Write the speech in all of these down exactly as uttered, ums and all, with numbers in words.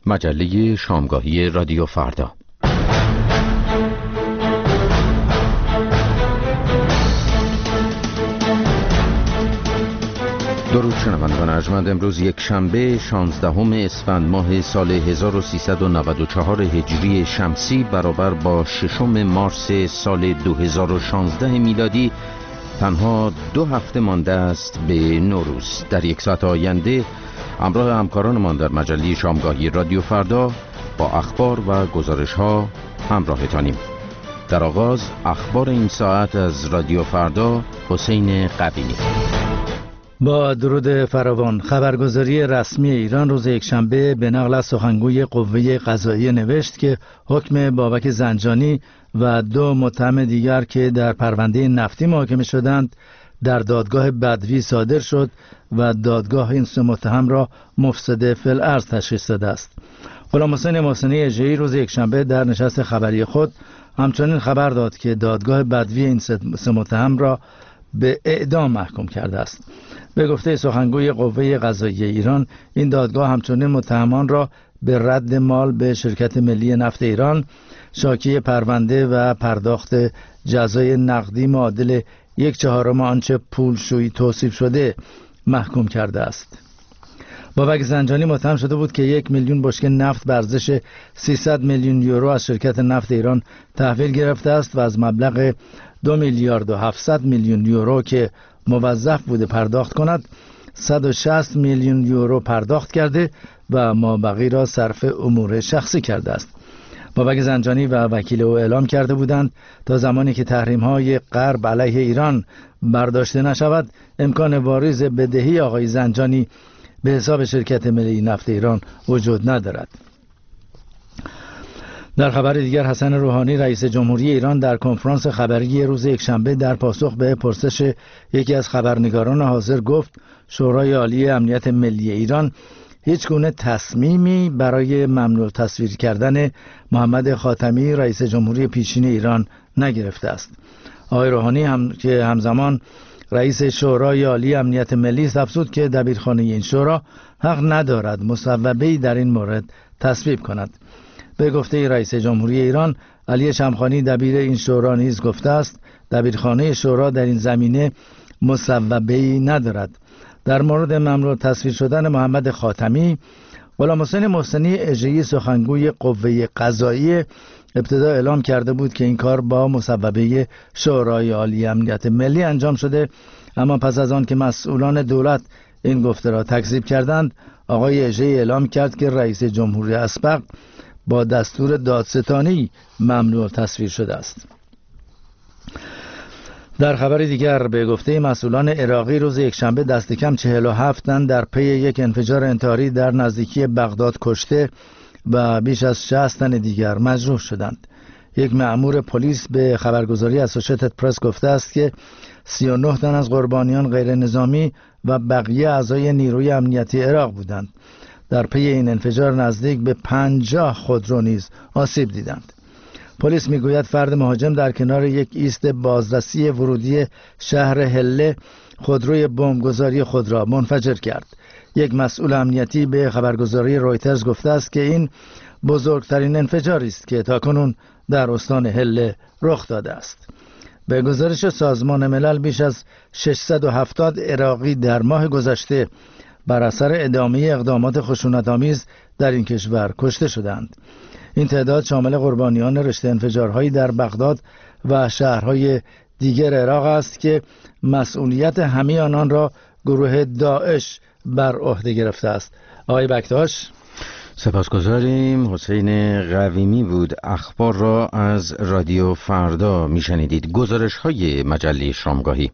مجله شامگاهی رادیو فردا. درود شنوندگان ارجمند، امروز یک شنبه شانزدهم اسفند ماه سال هزار و سیصد و نود و چهار هجری شمسی برابر با ششم مارس سال دو هزار و شانزده میلادی تنها دو هفته مانده است به نوروز. در یک ساعت آینده همراه همکارانمان در مجله شامگاهی رادیو فردا با اخبار و گزارش ها همراهتانیم. در آغاز اخبار این ساعت از رادیو فردا، حسین قبیلی. با درود فراوان. خبرگزاری رسمی ایران روز یکشنبه به نقل از سخنگوی قوه قضاییه نوشت که حکم بابک زنجانی و دو متهم دیگر که در پرونده نفتی محاکمه شدند در دادگاه بدوی صادر شد و دادگاه این سه متهم را مفسد فی الارض تشخیص داده است. غلام حسین محسنی اژه‌ای روز یکشنبه در نشست خبری خود همچنین خبر داد که دادگاه بدوی این سه متهم را به اعدام محکوم کرده است. به گفته سخنگوی قوه قضاییه ایران، این دادگاه همچنین متهمان را به رد مال به شرکت ملی نفت ایران، شاکی پرونده و پرداخت جزای نقدی معادل یک چهارم آنچه پولشویی توصیف شده محکوم کرده است. بابک زنجانی متهم شده بود که یک میلیون بشکه نفت به ارزش سیصد میلیون یورو از شرکت نفت ایران تحویل گرفته است و از مبلغ دو میلیارد و هفتصد میلیون یورو که موظف بوده پرداخت کند صد و شصت میلیون یورو پرداخت کرده و مابقی را صرف امور شخصی کرده است. بابک زنجانی و وکیل او اعلام کرده بودند تا زمانی که تحریم‌های غرب علیه ایران برداشته نشود امکان واریز بدهی آقای زنجانی به حساب شرکت ملی نفت ایران وجود ندارد. در خبر دیگر، حسن روحانی رئیس جمهوری ایران در کنفرانس خبری روز یکشنبه در پاسخ به پرسش یکی از خبرنگاران حاضر گفت شورای عالی امنیت ملی ایران هیچ گونه تصمیمی برای ممنوع تصویر کردن محمد خاتمی رئیس جمهوری پیشین ایران نگرفته است. آقای روحانی هم که همزمان رئیس شورای عالی امنیت ملی است افزود که دبیرخانه این شورا حق ندارد مصوبه‌ای در این مورد تصویب کند. به گفته رئیس جمهوری ایران، علی شمخانی دبیر این شورا نیز گفته است دبیرخانه شورا در این زمینه مصوبه‌ای ندارد. در مورد ممنوع تصویر شدن محمد خاتمی، غلام حسین محسنی اژه‌ای سخنگوی قوه قضاییه ابتدا اعلام کرده بود که این کار با مصوبه شورای عالی امنیت ملی انجام شده، اما پس از آن که مسئولان دولت این گفته را تکذیب کردند، آقای اژه‌ای اعلام کرد که رئیس جمهوری اسبق با دستور دادستانی ممنوع تصویر شده است. در خبر دیگر، به گفته مسئولان عراقی روز یکشنبه دست کم چهل و هفت تن در پی یک انفجار انتحاری در نزدیکی بغداد کشته و بیش از شصت تن دیگر مجروح شدند. یک مأمور پلیس به خبرگزاری اسوشیتد پرس گفته است که سی و نه تن از قربانیان غیر نظامی و بقیه اعضای نیروی امنیتی عراق بودند. در پی این انفجار نزدیک به پنجاه خودرو نیز آسیب دیدند. پلیس میگوید فرد مهاجم در کنار یک ایست بازرسی ورودی شهر هله خودروی بمبگذاری خود را منفجر کرد. یک مسئول امنیتی به خبرگزاری رویترز گفته است که این بزرگترین انفجاری است که تاکنون در استان هله رخ داده است. به گزارش سازمان ملل بیش از ششصد و هفتاد عراقی در ماه گذشته بر اثر ادامه اقدامات خشونت‌آمیز در این کشور کشته شدند. این تعداد شامل قربانیان رشته انفجارهایی در بغداد و شهرهای دیگر عراق است که مسئولیت همه آنان را گروه داعش بر عهده گرفته است. آقای بکتاش. سپاسگزاریم. حسین قویمی بود. اخبار را از رادیو فردا میشنیدید. گزارش های مجله شامگاهی.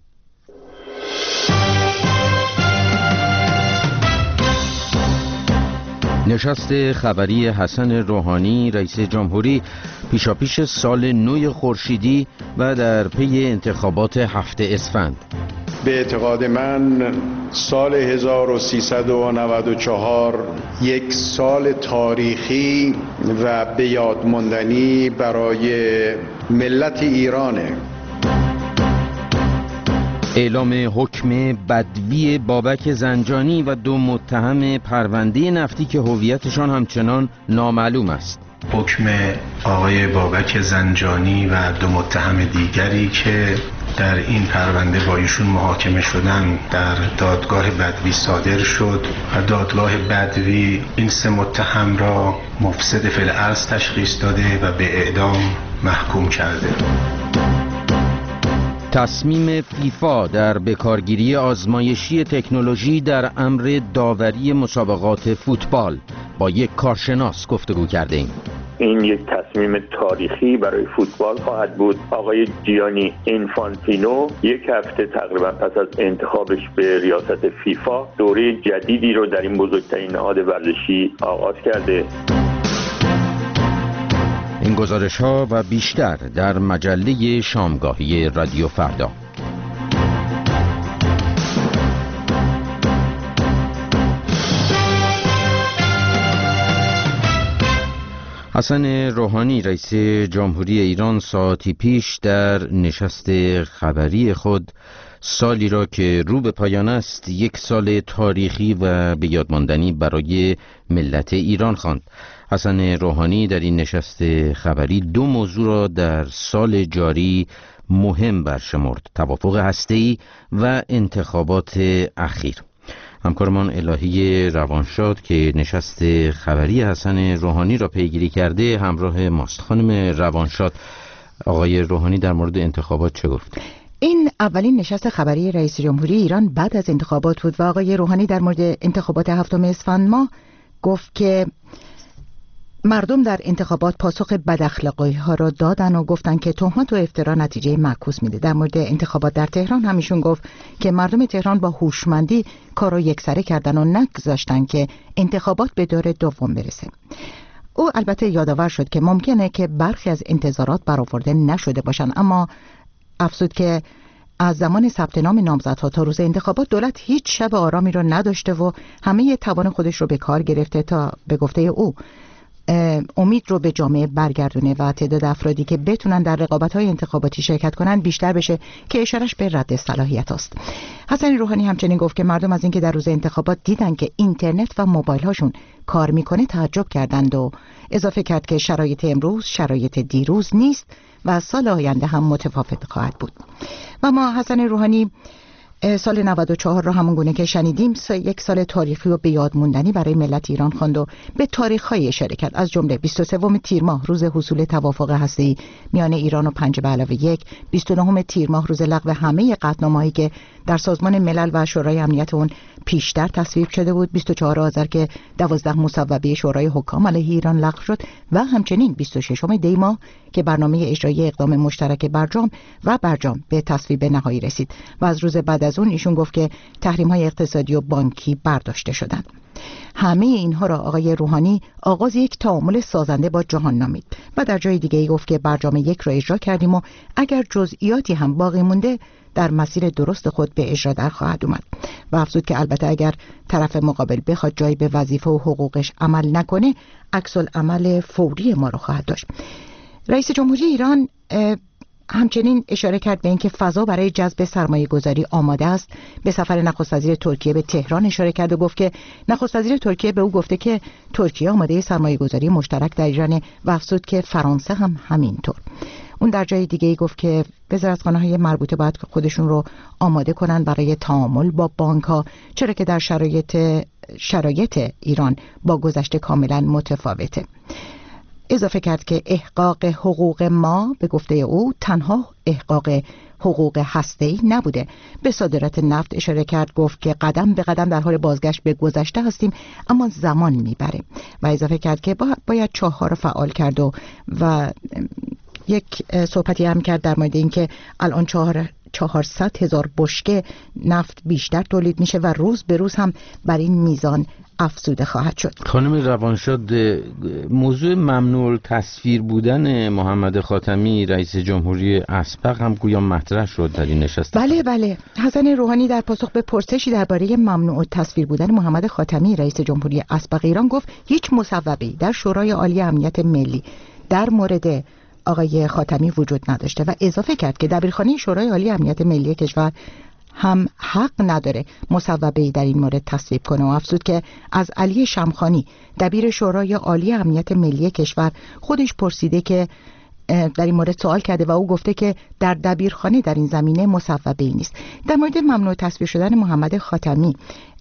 نشست خبری حسن روحانی رئیس جمهوری پیشاپیش سال نو خورشیدی و در پی انتخابات هفت اسفند. به اعتقاد من سال هزار و سیصد و نود و چهار یک سال تاریخی و به یاد ماندنی برای ملت ایرانه. اعلام حکم بدوی بابک زنجانی و دو متهم پرونده نفتی که هویتشان همچنان نامعلوم است. حکم آقای بابک زنجانی و دو متهم دیگری که در این پرونده با ایشون محاکمه شدن در دادگاه بدوی صادر شد و دادگاه بدوی این سه متهم را مفسد فی الارض تشخیص داده و به اعدام محکوم کرده. تصمیم فیفا در بکارگیری آزمایشی تکنولوژی در امر داوری مسابقات فوتبال. با یک کارشناس گفتگو کرده ایم. این یک تصمیم تاریخی برای فوتبال خواهد بود. آقای جیانی اینفانتینو یک هفته تقریبا پس از انتخابش به ریاست فیفا دوره جدیدی رو در این بزرگترین نهاد ورزشی آغاز کرده. این گزارش ها و بیشتر در مجله شامگاهی رادیو فردا. حسن روحانی رئیس جمهوری ایران ساعتی پیش در نشست خبری خود سالی را که رو به پایان است یک سال تاریخی و به یاد ماندنی برای ملت ایران خواند. حسن روحانی در این نشست خبری دو موضوع را در سال جاری مهم برشمرد: توافق هسته‌ای و انتخابات اخیر. همکارمان الهی روانشاد که نشست خبری حسن روحانی را پیگیری کرده همراه ماست. خانم روانشاد، آقای روحانی در مورد انتخابات چه گفت؟ این اولین نشست خبری رئیس جمهوری ایران بعد از انتخابات بود و آقای روحانی در مورد انتخابات هفتم اسفند ماه گفت که مردم در انتخابات پاسخ بداخلاقی ها را دادن و گفتن که تهمت و افترا نتیجه معکوس میده. در مورد انتخابات در تهران همیشون گفت که مردم تهران با هوشمندی کارو یکسره کردن و نگذاشتن که انتخابات به دور دوم برسه. او البته یادآور شد که ممکنه که برخی از انتظارات برآورده نشده باشن، اما افزود که از زمان ثبت نام نامزدها تا روز انتخابات دولت هیچ شب آرامی رو نداشته و همه توان خودش رو به کار گرفته تا به گفته او امید رو به جامعه برگردونه و تعداد افرادی که بتونن در رقابت‌های انتخاباتی شرکت کنن بیشتر بشه که اشارش به رد صلاحیت است. حسن روحانی همچنین گفت که مردم از اینکه در روز انتخابات دیدن که اینترنت و موبایل هاشون کار میکنه تعجب کردند و اضافه کرد که شرایط امروز شرایط دیروز نیست و سال آینده هم متفاوت خواهد بود. و ما حسن روحانی سال نود و چهار را همون گونه که شنیدیم یک سال تاریخی و به یاد موندنی برای ملت ایران خواند و به تاریخ‌های اشاره کرد، از جمله بیست و سوم تیر ماه روز حصول توافق هسته‌ای میان ایران و پنج به علاوه یک، بیست و نهم تیر ماه روز لغو همه قطعنامه‌هایی که در سازمان ملل و شورای امنیت اون پیشتر تصویب شده بود، بیست و چهارم آذر که دوازده مصوبه شورای حکام علیه ایران لغو شد و همچنین بیست و ششم دی ماه که برنامه اجرایی اقدام مشترک برجام و برجام به تصویب نهایی رسید و از روز بعد از اون ایشون گفت که تحریم‌های اقتصادی و بانکی برداشته شدند. همه اینها را آقای روحانی آغاز یک تعامل سازنده با جهان نامید و در جای دیگه ای گفت که برجام یک را اجرا کردیم و اگر جزئیاتی هم باقی مونده در مسیر درست خود به اجرا در خواهد اومد و افزود که البته اگر طرف مقابل بخواد جایی به وظیفه و حقوقش عمل نکنه عکس العمل فوری ما رو خواهد داشت. رئیس جمهوری ایران همچنین اشاره کرد به اینکه فضا برای جذب سرمایه گذاری آماده است. به سفر نخست وزیر ترکیه به تهران اشاره کرد و گفت که نخست وزیر ترکیه به او گفته که ترکیه آماده سرمایه گذاری مشترک در ایران و افزود که فرانسه هم همینطور. اون در جای دیگه ای گفت که وزارتخانه‌های مربوطه باید خودشون رو آماده کنن برای تعامل با بانک‌ها، چرا که در شرایط شرایط ایران با گذشته کاملا متفاوته. اضافه کرد که احقاق حقوق ما به گفته او تنها احقاق حقوق هسته‌ای نبوده. به صادرات نفت اشاره کرد، گفت که قدم به قدم در حال بازگشت به گذشته هستیم اما زمان میبره و اضافه کرد که باید چاه‌ها رو فعال کرد و, و یک صحبتی هم کرد در مورد اینکه الان چهار چهارصد هزار بشکه نفت بیشتر تولید میشه و روز به روز هم بر این میزان افزوده خواهد شد. خانم روانشاد، موضوع ممنوع تصویر بودن محمد خاتمی رئیس جمهوری اسبق هم گویا مطرح شد در این نشست. بله بله حسن روحانی در پاسخ به پرسشی درباره ممنوع تصویر بودن محمد خاتمی رئیس جمهوری اسبق ایران گفت هیچ مصوبه‌ای در شورای عالی امنیت ملی در مورد آقای خاتمی وجود نداشته و اضافه کرد که دبیرخانه شورای عالی امنیت ملی کشور هم حق نداره مصوبه‌ای در این مورد تصویب کنه و افزود که از علی شمخانی دبیر شورای عالی امنیت ملی کشور خودش پرسیده که در این مورد سوال کرده و او گفته که در دبیرخانه در این زمینه مصوبه‌ای نیست. در مورد ممنوع تصویر شدن محمد خاتمی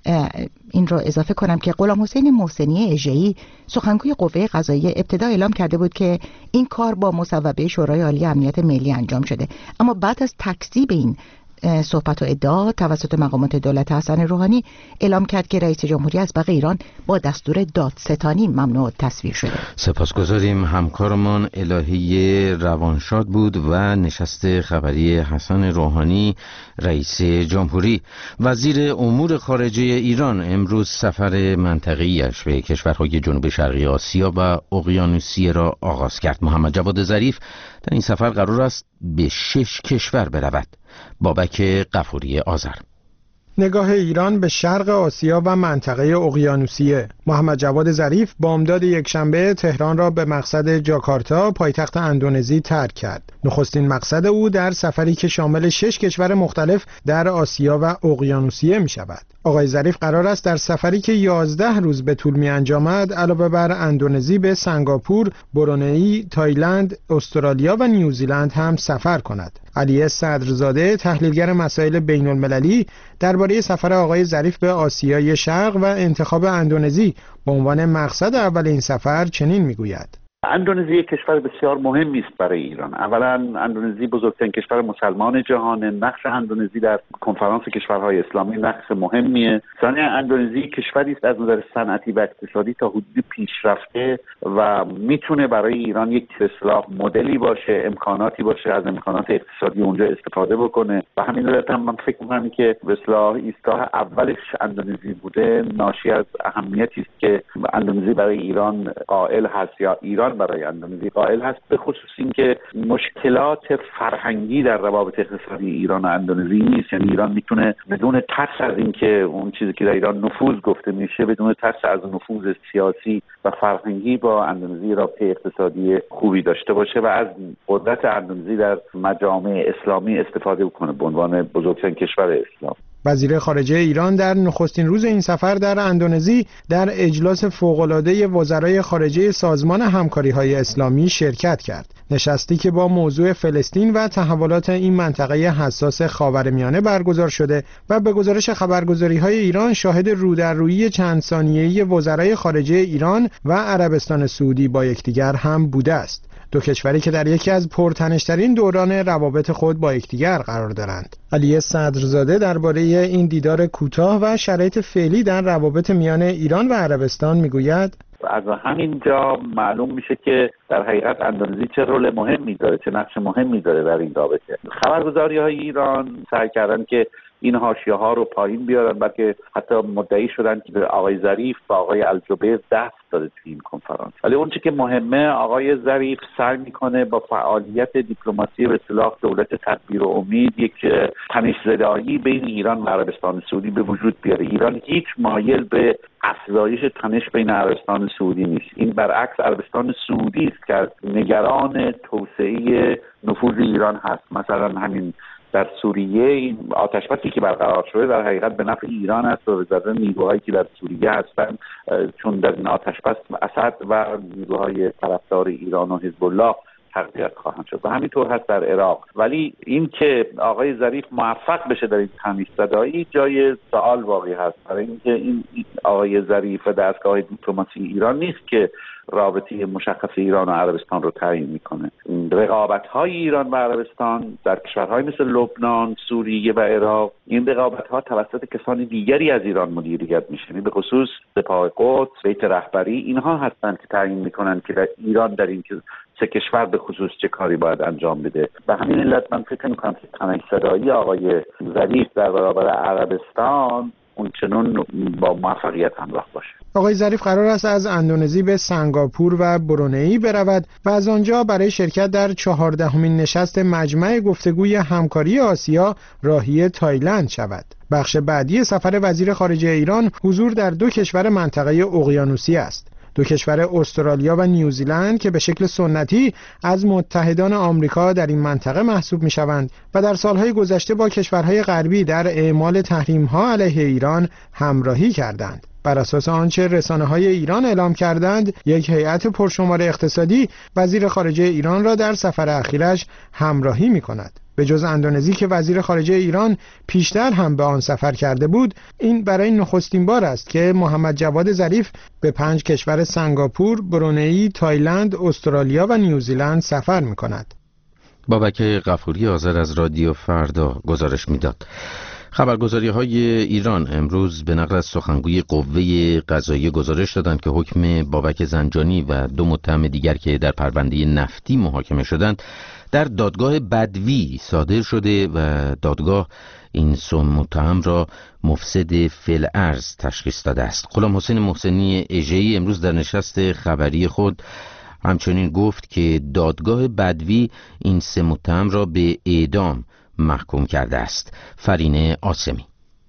این رو اضافه کنم که غلام حسین محسنی اژه‌ای سخنگوی قوه قضاییه ابتدا اعلام کرده بود که این کار با مصوبه شورای عالی امنیت ملی انجام شده، اما بعد از تکذیب این صحبت و ادعا توسط مقامات دولت حسن روحانی اعلام کرد که رئیس جمهوری از بقیه ایران با دستور دادستانی ممنوع تصویر شده. سپاسگزاریم. همکارمان الهی روانشاد بود و نشست خبری حسن روحانی رئیس جمهوری. وزیر امور خارجه ایران امروز سفر منطقه‌ایش به کشورهای جنوب شرقی آسیا و اقیانوسیه را آغاز کرد. محمد جواد ظریف در این سفر قرار است به شش کشور برود. بابک غفوری آذر. نگاه ایران به شرق آسیا و منطقه اقیانوسیه. محمد جواد ظریف بامداد یکشنبه تهران را به مقصد جاکارتا پایتخت اندونزی ترک کرد. نخستین مقصد او در سفری که شامل شش کشور مختلف در آسیا و اقیانوسیه می شود. آقای ظریف قرار است در سفری که یازده روز به طول می انجامد علاوه بر اندونزی به سنگاپور، برونئی، تایلند، استرالیا و نیوزیلند هم سفر کند. علی صدرزاده تحلیلگر مسائل بین المللی درباره سفر آقای ظریف به آسیای شرق و انتخاب اندونزی به عنوان مقصد اول این سفر چنین میگوید: اندونزی یک کشور بسیار مهمی است برای ایران. اولا اندونزی بزرگترین کشور مسلمان جهان، نقش اندونزی در کنفرانس کشورهای اسلامی نقش مهمیه. ثانیا اندونزی کشوری است از نظر صنعتی و اقتصادی تا حدودی پیشرفته و میتونه برای ایران یک اصلاح مدلی باشه، امکاناتی باشه از امکانات اقتصادی اونجا استفاده بکنه. و همین رو من فکر می‌کنم که به اصلاح ایستگاه اولش اندونزی بوده ناشی از اهمیتی است که اندونزی برای ایران قائل هست یا ایران برای اندونزی قائل هست، به خصوص اینکه مشکلات فرهنگی در روابط اقتصادی ایران و اندونزی نیست. یعنی ایران میتونه بدون ترس از اینکه اون چیزی که در ایران نفوذ گفته میشه، بدون ترس از نفوذ سیاسی و فرهنگی با اندونزی رابطه اقتصادی خوبی داشته باشه و از قدرت اندونزی در مجامع اسلامی استفاده کنه به عنوان بزرگترین کشور اسلام. وزیر خارجه ایران در نخستین روز این سفر در اندونزی در اجلاس فوق‌العاده وزرای خارجه سازمان همکاری‌های اسلامی شرکت کرد. نشستی که با موضوع فلسطین و تحولات این منطقه حساس خاورمیانه برگزار شده و به گزارش خبرگزاری‌های ایران شاهد رودررویی چند ثانیه‌ای وزرای خارجه ایران و عربستان سعودی با یکدیگر هم بوده است. دو کشوری که در یکی از پرتنش‌ترین دوران روابط خود با یکدیگر قرار دارند. علی صدرزاده درباره این دیدار کوتاه و شرایط فعلی در روابط میان ایران و عربستان میگوید: از همین جا معلوم میشه که در حقیقت اندونزی چه رول مهمی داره، چه نقش مهمی داره در این رابطه. خبرگزاری‌های ایران سعی کردن که این حاشیه‌ها رو پایین بیارن، بلکه حتی مدعی شدن که به آقای ظریف و آقای الجبیر دست داده تو این کنفرانس. ولی اون چیزی که مهمه، آقای ظریف سعی میکنه با فعالیت دیپلماسی به اصطلاح دولت تدبیر و امید یک تنش‌زدایی بین ایران و عربستان سعودی به وجود بیاره. ایران هیچ مایل به افزایش تنش بین عربستان سعودی نیست. این برعکس عربستان سعودی است که نگران توسعه نفوذ ایران هست. مثلا همین در سوریه این آتشبسی که برقرار شده در حقیقت به نفع ایران است و به ضرر نیروهایی که در سوریه هستند، چون در این آتشبس اسد و نیروهای طرفدار ایران و حزب الله تقویت خواهند شد و همینطور هست در عراق. ولی این که آقای ظریف موفق بشه در این تنش‌زدایی جای سوال واقعی هست، برای اینکه این آقای ظریف و دستگاه دیپلماسی ایران نیست که رابطه مشخص ایران و عربستان رو تعیین میکنه. رقابت‌های ایران و عربستان در کشورهای مثل لبنان، سوریه و عراق، این رقابت‌ها توسط کسان دیگری از ایران مدیریت میشه، به خصوص سپاه قدس، بیت رهبری، اینها هستند که تعیین میکنن که در ایران در این سه کشور به خصوص چه کاری باید انجام بده. و همین علت من فکر میکنم که تنش‌زدایی آقای ظریف در برابر عربستان اونچنان با موفقیت همراه باشه. آقای ظریف قرار است از اندونزی به سنگاپور و برونئی برود و از آنجا برای شرکت در چهاردهمین نشست مجمع گفتگوی همکاری آسیا راهی تایلند شود. بخش بعدی سفر وزیر خارجه ایران حضور در دو کشور منطقه اقیانوسیه است. دو کشور استرالیا و نیوزیلند که به شکل سنتی از متحدان آمریکا در این منطقه محسوب می‌شوند و در سالهای گذشته با کشورهای غربی در اعمال تحریم‌ها علیه ایران همراهی کردند. بر اساس آنچه رسانه‌های ایران اعلام کردند، یک هیئت پرشمار اقتصادی وزیر خارجه ایران را در سفر اخیرش همراهی می‌کند. به جز اندونزی که وزیر خارجه ایران پیشتر هم به آن سفر کرده بود، این برای نخستین بار است که محمد جواد ظریف به پنج کشور سنگاپور، برونئی، تایلند، استرالیا و نیوزیلند سفر می‌کند. بابک غفوری آذر از رادیو فردا گزارش می‌داد. خبرگزاری‌های ایران امروز به نقل از سخنگوی قوه قضاییه گزارش دادند که حکم بابک زنجانی و دو متهم دیگر که در پرونده نفتی محاکمه شدند در دادگاه بدوی صادر شده و دادگاه این سه متهم را مفسد فی‌الارض تشخیص داده است. غلام حسین محسنی اژه‌ای امروز در نشست خبری خود همچنین گفت که دادگاه بدوی این سه متهم را به اعدام محکوم کرده است. فرینه آسمی.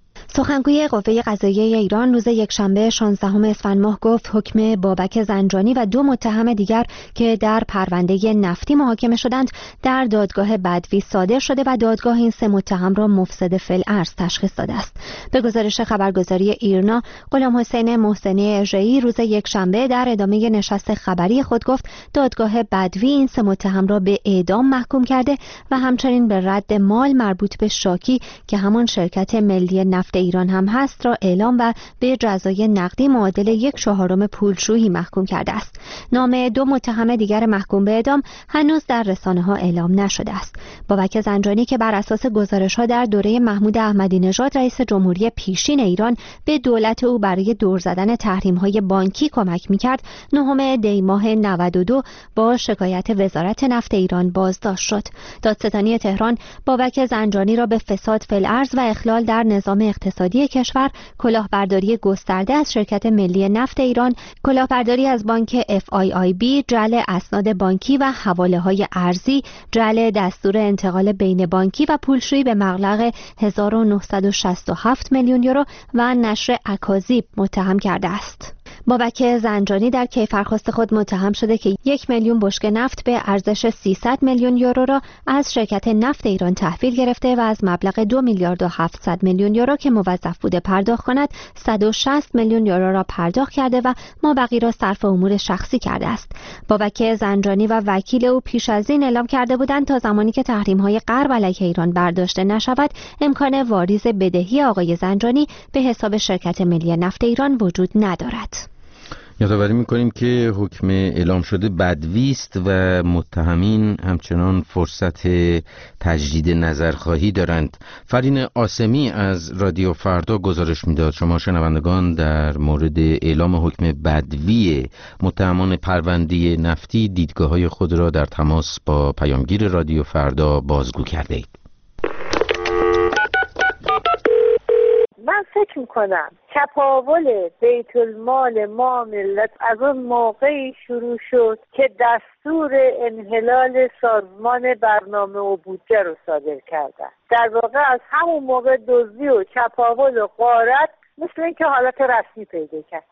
سخنگوی قوه قضاییه ایران روز یکشنبه شانزدهم اسفند ماه گفت حکم بابک زنجانی و دو متهم دیگر که در پرونده نفتی محاکمه شدند در دادگاه بدوی صادر شده و دادگاه این سه متهم را مفسد فی‌الارض تشخیص داده است. به گزارش خبرگزاری ایرنا، غلام حسین محسنی اژه‌ای روز یکشنبه در ادامه نشست خبری خود گفت دادگاه بدوی این سه متهم را به اعدام محکوم کرده و همچنین به رد مال مربوط به شاکی که همان شرکت ملی نفت ایران هم هست را اعلام و به جزای نقدی معادل یک چهارم پولشویی محکوم کرده است. نام دو متهم دیگر محکوم به اعدام هنوز در رسانه‌ها اعلام نشده است. بابک زنجانی که بر اساس گزارش‌ها در دوره محمود احمدی نژاد رئیس جمهوری پیشین ایران به دولت او برای دور زدن تحریم‌های بانکی کمک می‌کرد، نهم دی ماه نود و دو با شکایت وزارت نفت ایران بازداشت شد. دادستانی تهران بابک زنجانی را به فساد فی‌الارض و اخلال در نظام اقتصادی کشور، کلاهبرداری گسترده از شرکت ملی نفت ایران، کلاهبرداری از بانک اف آی آی بی، جعل اسناد بانکی و حواله‌های ارزی، جعل دستور انتقال بین بانکی و پولشویی به مبلغ هزار و نهصد و شصت و هفت میلیون یورو و نشر اکاذیب متهم کرده است. بابک زنجانی در کیفرخواست خود متهم شده که یک میلیون بشکه نفت به ارزش سیصد میلیون یورو را از شرکت نفت ایران تحویل گرفته و از مبلغ دو میلیارد و هفتصد میلیون یورو که موظف بوده پرداخت کند صد و شصت میلیون یورو را پرداخت کرده و مابقی را صرف امور شخصی کرده است. بابک زنجانی و وکیل او پیش از این اعلام کرده بودند تا زمانی که تحریم‌های غرب علیه ایران برداشته نشود امکان واریز بدهی آقای زنجانی به حساب شرکت ملی نفت ایران وجود ندارد. یادآوری می‌کنیم که حکم اعلام شده بدوی است و متهمین همچنان فرصت تجدید نظرخواهی دارند. فرین آسمی از رادیو فردا گزارش می‌داد. شما شنوندگان در مورد اعلام حکم بدوی متهمان پرونده نفتی دیدگاه‌های خود را در تماس با پیامگیر رادیو فردا بازگو کرده اید. من فکر میکنم چپاول بیت المال ما ملت از اون موقعی شروع شد که دستور انحلال سازمان برنامه و بودجه رو صادر کردن. در واقع از همون موقع دزدی و چپاول و غارت مثل این که حالت رسمی پیدا کرد.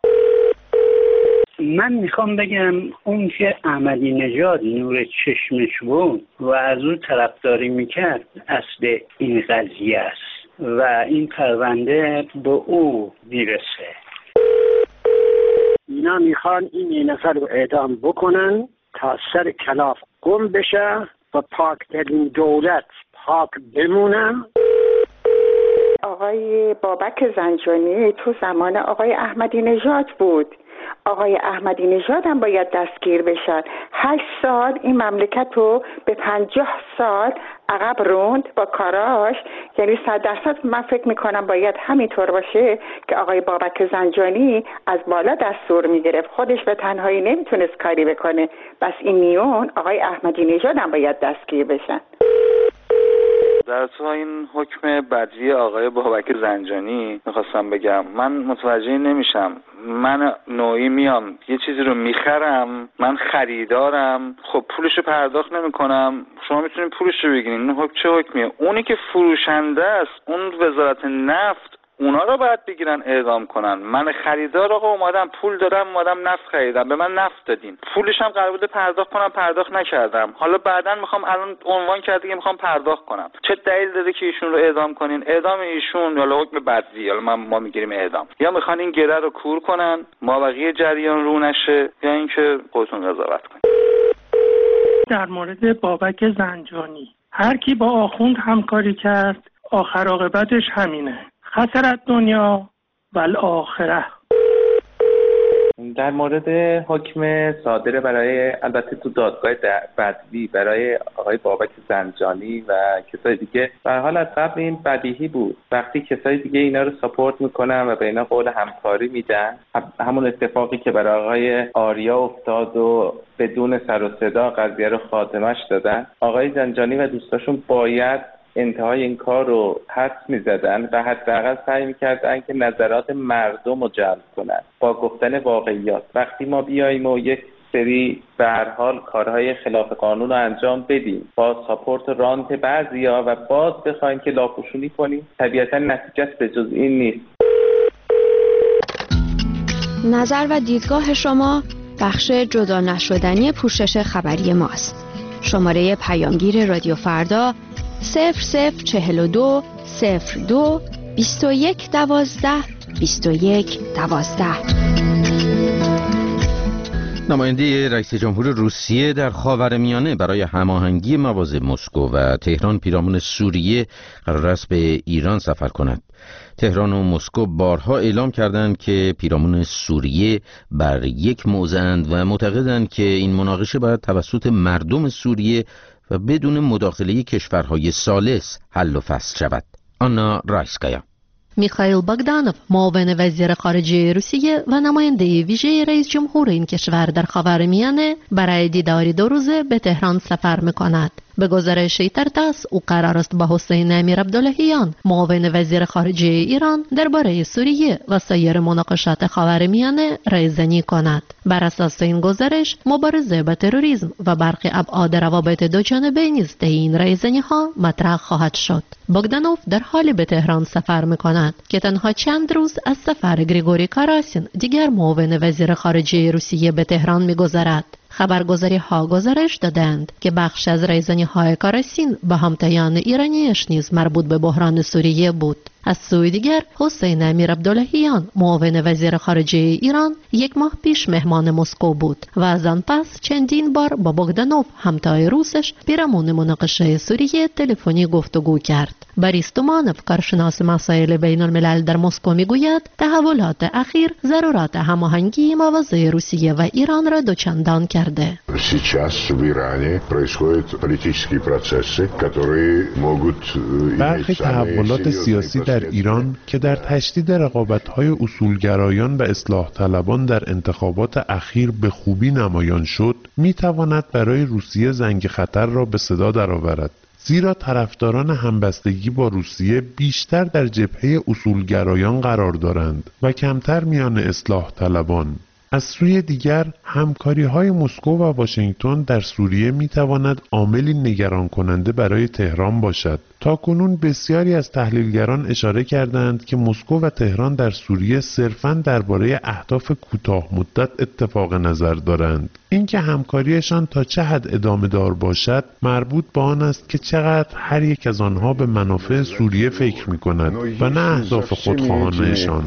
من میخوام بگم اون که احمدی نژاد نور چشمش بود و از اون طرفداری میکرد اصل این قضیه است و این پرونده به او میرسه. اینا میخوان این نفر رو اعدام بکنن تا سر کلاف گم بشه و پاک ترین دولت پاک بمونه. آقای بابک زنجانی تو زمان آقای احمدی نژاد بود. آقای احمدی نژاد هم باید دستگیر بشن. هشت سال این مملکت رو به پنجاه سال عقب روند با کاراش. یعنی صد درصد من فکر میکنم باید همینطور باشه که آقای بابک زنجانی از بالا دستور میگرفت، خودش به تنهایی نمیتونست کاری بکنه. بس این میون آقای احمدی نژاد هم باید دستگیر بشن. در تو این حکم بدوی آقای بابک زنجانی میخواستم بگم من متوجه نمیشم. من نوعی میام یه چیزی رو میخرم، من خریدارم، خب پولشو پرداخت نمیکنم، شما میتونید پولشو بگیرین. این حکم چه حکمیه؟ اونی که فروشنده است، اون وزارت نفت، اونا رو باید بگیرن اعدام کنن. من خریدار آقا اومدم پول دارم، اومدم نفت خریدم، به من نفت دادین، پولش هم قرار بوده پرداخت کنم، پرداخت نکردم، حالا بعداً میخوام الان عنوان کرده که میخوام پرداخت کنم. چه دلیل داره که ایشون رو اعدام کنین؟ اعدام ایشون یا حکم بدوی، حالا ما ما میگیریم اعدام، یا میخوان این گره رو کور کنن ما بقیه جریان رو نشه، یا اینکه خودتون قضاوت کنین. در مورد بابک زنجانی، هر کی با آخوند همکاری کرد آخر عاقبتش همینه، خسرت دنیا و الاخره. در مورد حکم صادر برای البته تو دادگاه بدوی برای آقای بابک زنجانی و کسای دیگه، به حال از قبل این بدیهی بود وقتی کسای دیگه اینا رو ساپورت میکنن و به اینا قول همکاری میدن، همون اتفاقی که برای آقای آریا افتاد و بدون سر و صدا قضیه رو خاتمش دادن، آقای زنجانی و دوستاشون باید انتهای این کار رو حدس می‌زدن و حداقل سعی می‌کردن که نظرات مردم رو جلب کنن با گفتن واقعیات. وقتی ما بیاییم و یک سری به هر حال کارهای خلاف قانون رو انجام بدیم با ساپورت رانت بعضیا و باز بخوایم که لاپوشونی کنیم، طبیعتا نتیجه‌اش به جز این نیست. نظر و دیدگاه شما بخش جدا نشدنی پوشش خبری ماست. شماره پیامگیر رادیو فردا صفر صفر چهل و دو صفر دو بیست و یک دوازده بیست و یک دوازده. نماینده رئیس جمهور روسیه در خاورمیانه برای هماهنگی مواضع مسکو و تهران پیرامون سوریه قرار است به ایران سفر کند. تهران و مسکو بارها اعلام کردند که پیرامون سوریه بر یک موضعند و معتقدند که این مناقشه باید توسط مردم سوریه و بدون مداخله کشورهای ثالث حل و فصل شود. آنا رایسکایا. میخائیل باگدانوف، معاون وزیر خارجه روسیه و نماینده ویژه رئیس جمهور این کشور در خاورمیانه برای دیداری دو روزه به تهران سفر میکند. به گزارش ترتاس او قرار است با حسین امیر عبداللهیان، معاون وزیر خارجه ایران درباره سوریه و سایر مناقشات خاورمیانه رایزنی کند. بر اساس این گزارش مبارزه با تروریسم و برخی ابعاد روابط دوجانبه نیز در این رایزنی ها مطرح خواهد شد. باگدانوف در حالی به تهران سفر میکند که تنها چند روز از سفر گریگوری کاراسین، دیگر معاون وزیر خارجه روسیه، به تهران میگذرد. خبرگزاری ها گزارش دادند که بخش از رایزنی های کاراسین به همتایان ایرانیش نیز مربوط به بحران سوریه بود. از سوی دیگر حسین امیر عبداللهیان، معاون وزیر خارجه ایران، یک ماه پیش مهمان مسکو بود و از آن پس چندین بار با باگدانوف، همتای روسش، پیرامون مناقشه سوریه تلفنی گفتگو کرد. بوریس تومانوف، کارشناس مسائل بین الملل در مسکو، میگوید تحولات اخیر ضرورت هماهنگی مواضع روسیه و ایران را دوچندان کرده. Сейчас в Иране происходят политические процессы, которые могут برخی تحولات سیاسی در ایران که در تشدید رقابت‌های اصولگرایان و اصلاح طلبان در انتخابات اخیر به خوبی نمایان شد، می‌تواند برای روسیه زنگ خطر را به صدا درآورد. زیرا طرفداران همبستگی با روسیه بیشتر در جبهه اصولگرایان قرار دارند و کمتر میان اصلاح طلبان. از سوی دیگر همکاری‌های مسکو و واشنگتن در سوریه می‌تواند عاملی نگران کننده برای تهران باشد. تاکنون بسیاری از تحلیلگران اشاره کردند که مسکو و تهران در سوریه صرفاً درباره اهداف کوتاه مدت اتفاق نظر دارند. اینکه همکاریشان تا چه حد ادامه دار باشد مربوط به آن است که چقدر هر یک از آنها به منافع سوریه فکر می‌کند و نه اهداف خودخواهانه‌شان.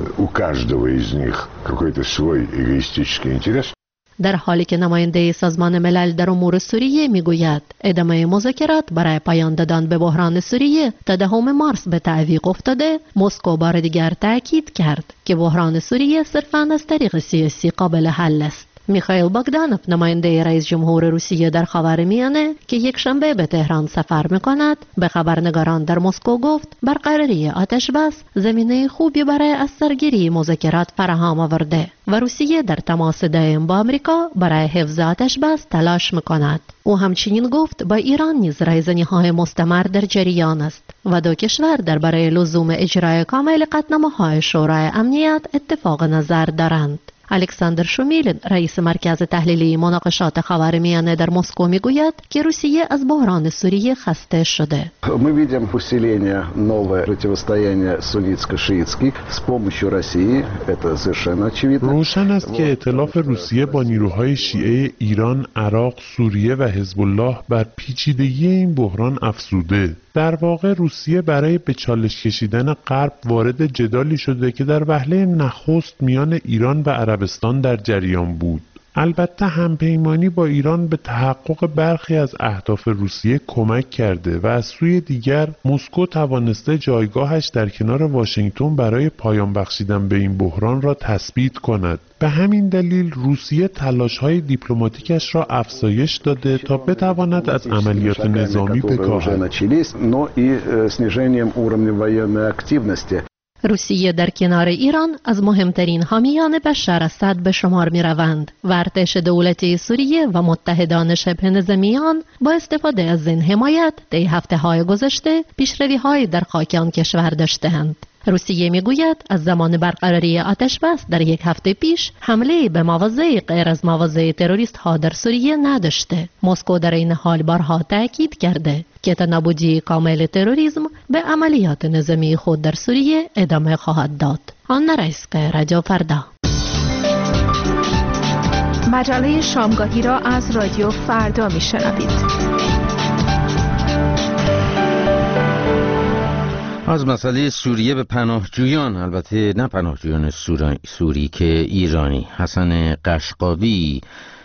در حالی که نماینده سازمان ملل در امور سوریه میگوید ادامه مذاکرات برای پایان دادن به بحران سوریه تا دهم مارس به تعویق افتاده، مسکو بار دیگر تاکید کرد که بحران سوریه صرفاً از طریق سیاسی قابل حل است. میخائیل باگدانوف، نماینده رئیس جمهور روسیه در خاورمیانه که یک شنبه به تهران سفر میکند، به خبرنگاران در مسکو گفت برقراری آتش بس زمینه خوبی برای از سرگیری مذاکرات فراهم آورده و روسیه در تماس دائم با آمریکا برای حفظ آتش بس تلاش میکند. او همچنین گفت با ایران نیز رایزنی‌های مستمر در جریان است و دو کشور درباره لزوم اجرای کامل قطعنامه‌های شورای امنیت اتفاق نظر دارند. الکساندر شومیل رئیس مرکز تحلیلی مناقشات خاورمیانه در مسکو میگوید که روسیه از بحران سوریه خسته شده. Мы видим усиление новое противостояние суннитско-шиитских с помощью России. Это совершенно очевидно. روشن است که ائتلاف روسیه با نیروهای شیعه ایران، عراق، سوریه و حزب الله بر پیچیدگی این بحران افزوده. در واقع روسیه برای به چالش کشیدن غرب وارد جدالی شده که در وهله نخست میان ایران و عربستان در جریان بود. البته همپیمانی با ایران به تحقق برخی از اهداف روسیه کمک کرده و از سوی دیگر مسکو توانسته جایگاهش در کنار واشنگتن برای پایان بخشیدن به این بحران را تثبیت کند. به همین دلیل روسیه تلاش‌های دیپلماتیکش را افزایش داده تا بتواند از عملیات نظامی بکاهد. روسیه در کنار ایران از مهمترین حامیان بشار اسد به شمار می روند و ارتش دولتی سوریه و متحدان شبه نظامیان با استفاده از این حمایت طی هفته های گذشته پیشروی های در خاک آن کشور داشته‌اند. روسیه میگوید از زمان برقراری آتش بس در یک هفته پیش حمله به مواضع غیر از مواضع تروریست ها در سوریه نداشته. مسکو در این حال بارها تاکید کرده که تا نابودی کامل تروریسم به عملیات نظامی خود در سوریه ادامه خواهد داد. آن رئیس رادیو فردا. مجله شامگاهی را از رادیو فردا میشنوید. از مسئله سوریه به پناهجویان، البته نه پناهجویان سوری که ایرانی. حسن قشقاوی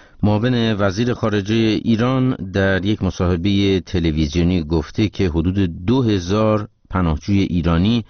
معاون وزیر خارجه ایران در یک مصاحبه تلویزیونی گفته که حدود دو هزار پناهجوی ایرانی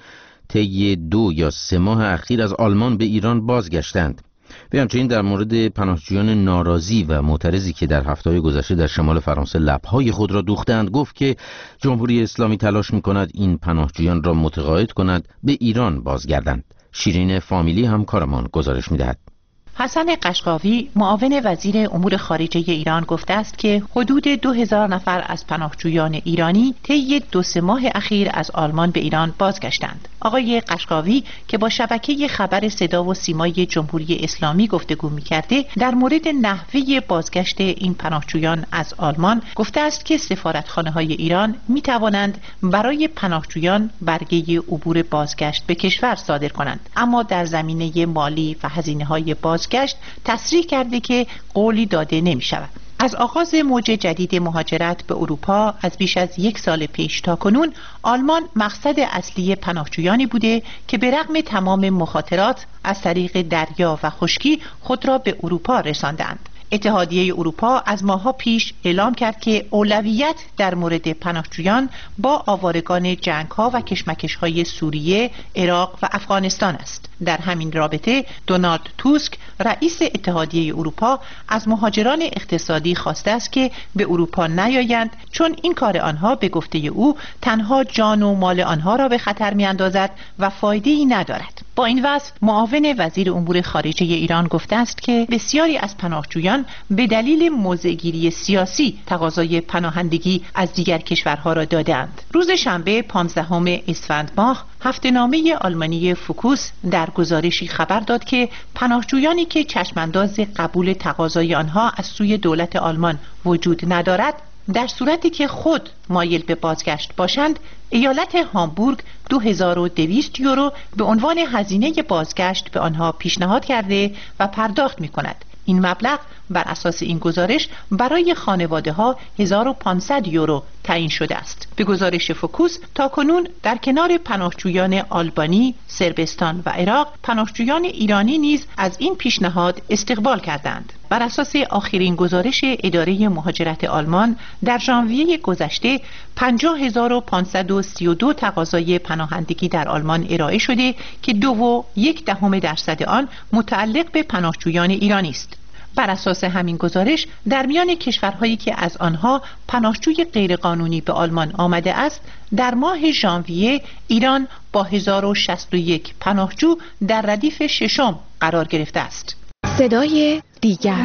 طی دو یا سه ماه اخیر از آلمان به ایران بازگشتند. و همچنین در مورد پناهجویان ناراضی و معترضی که در هفته‌های گذشته در شمال فرانسه لب‌های خود را دوختند گفت که جمهوری اسلامی تلاش می‌کند این پناهجویان را متقاعد کند به ایران بازگردند. شیرین فامیلی همکارمان گزارش می‌دهد. حسن قشقاوی معاون وزیر امور خارجه ایران گفته است که حدود دو هزار نفر از پناهجویان ایرانی طی دو سه ماه اخیر از آلمان به ایران بازگشتند. آقای قشقاوی که با شبکه خبر صدا و سیمای جمهوری اسلامی گفتگو می‌کرده در مورد نحوه بازگشت این پناهجویان از آلمان گفته است که سفارتخانه‌های ایران می‌توانند برای پناهجویان برگه عبور بازگشت به کشور صادر کنند، اما در زمینه مالی و هزینه‌های باز گشت تصریح کرده که قولی داده نمی شود. از آغاز موج جدید مهاجرت به اروپا از بیش از یک سال پیش تا کنون آلمان مقصد اصلی پناهجویانی بوده که به رغم تمام مخاطرات از طریق دریا و خشکی خود را به اروپا رساندند. اتحادیه اروپا از ماه‌ها پیش اعلام کرد که اولویت در مورد پناهجویان با آوارگان جنگ‌ها و کشمکش‌های سوریه، عراق و افغانستان است. در همین رابطه دونالد توسک رئیس اتحادیه اروپا از مهاجران اقتصادی خواسته است که به اروپا نیایند، چون این کار آنها به گفته او تنها جان و مال آنها را به خطر می‌اندازد و فایده‌ای ندارد. با این وصف معاون وزیر امور خارجه ایران گفته است که بسیاری از پناهجویان به دلیل موضع‌گیری سیاسی تقاضای پناهندگی از دیگر کشورها را دادند. روز شنبه پانزدهم اسفند ماه هفته‌نامه آلمانی فوکوس در گزارشی خبر داد که پناهجویانی که چشمانداز قبول تقاضای آنها از سوی دولت آلمان وجود ندارد، در صورتی که خود مایل به بازگشت باشند، ایالت هامبورگ دو هزار و دویست یورو به عنوان هزینه بازگشت به آنها پیشنهاد کرده و پرداخت می کند. این مبلغ بر اساس این گزارش برای خانواده ها هزار و پانصد یورو تعیین شده است. به گزارش فوکوس تاکنون در کنار پناهجویان آلبانی، صربستان و عراق، پناهجویان ایرانی نیز از این پیشنهاد استقبال کردند. بر اساس آخرین گزارش اداره مهاجرت آلمان در ژانویه گذشته پنجاه هزار و پانصد و سی و دو تقاضای پناهندگی در آلمان ارائه شده که دو و یک دهم درصد آن متعلق به پناهجویان ایرانی است. بر اساس همین گزارش در میان کشورهایی که از آنها پناهجوی غیرقانونی به آلمان آمده است، در ماه ژانویه ایران با هزار و شصت و یک پناهجو در ردیف ششم قرار گرفته است. صدای دیگر،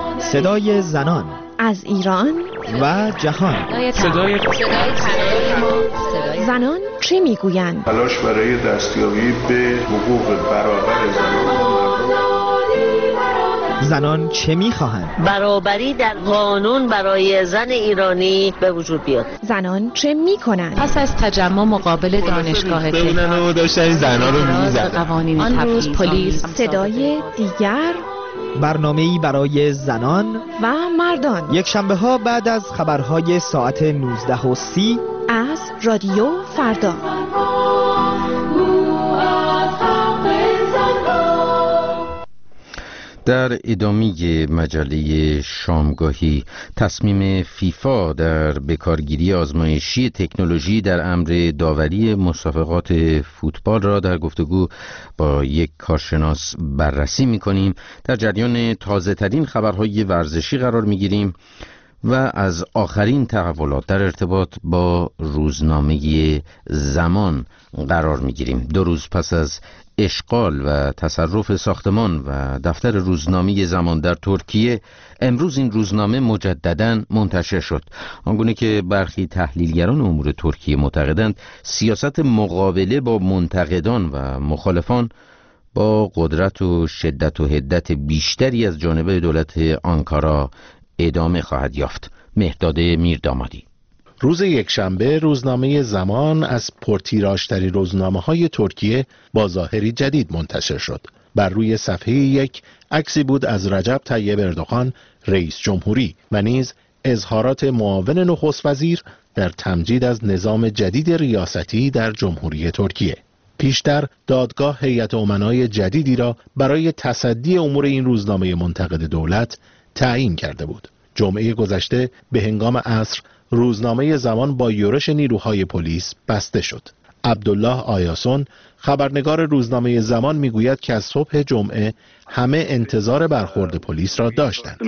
صدای زنان از ایران و جهان، صدای زنان چی میگویند؟ تلاش برای دستیابی به حقوق برابر زنان و مردان. زنان چه می‌خواهند؟ برابری در قانون برای زن ایرانی به وجود بیاد. زنان چه می‌کنند؟ پس از تجمع مقابل دانشگاه تهران داشتن زنان رو می‌زدن. آن روز پلیس صدای دیگر برنامه‌ای برای زنان و مردان، یک شنبه ها بعد از خبرهای ساعت نوزده و سی از رادیو فردا. در ادامه مجله شامگاهی، تصمیم فیفا در بکارگیری آزمایشی تکنولوژی در امر داوری مسابقات فوتبال را در گفتگو با یک کارشناس بررسی می‌کنیم. در جریان تازه‌ترین خبرهای ورزشی قرار می‌گیریم و از آخرین تحولات در ارتباط با روزنامه زمان قرار می‌گیریم. دو روز پس از اشغال و تصرف ساختمان و دفتر روزنامه زمان در ترکیه، امروز این روزنامه مجدداً منتشر شد. آنگونه که برخی تحلیلگران امور ترکیه معتقدند سیاست مقابله با منتقدان و مخالفان با قدرت و شدت و حدت بیشتری از جانب دولت آنکارا ادامه خواهد یافت. مهداد میردامادی. روز یکشنبه روزنامه زمان از پرتیراژترین روزنامه‌های ترکیه با ظاهری جدید منتشر شد. بر روی صفحه یک عکسی بود از رجب طیب اردوغان رئیس جمهوری و نیز اظهارات معاون نخست وزیر در تمجید از نظام جدید ریاستی در جمهوری ترکیه. پیشتر دادگاه هیئت امنای جدیدی را برای تصدی امور این روزنامه منتقد دولت تعیین کرده بود. جمعه گذشته به هنگام عصر روزنامه زمان با یورش نیروهای پلیس بسته شد. عبدالله آیاسون خبرنگار روزنامه زمان میگوید که از صبح جمعه همه انتظار برخورد پلیس را داشتند.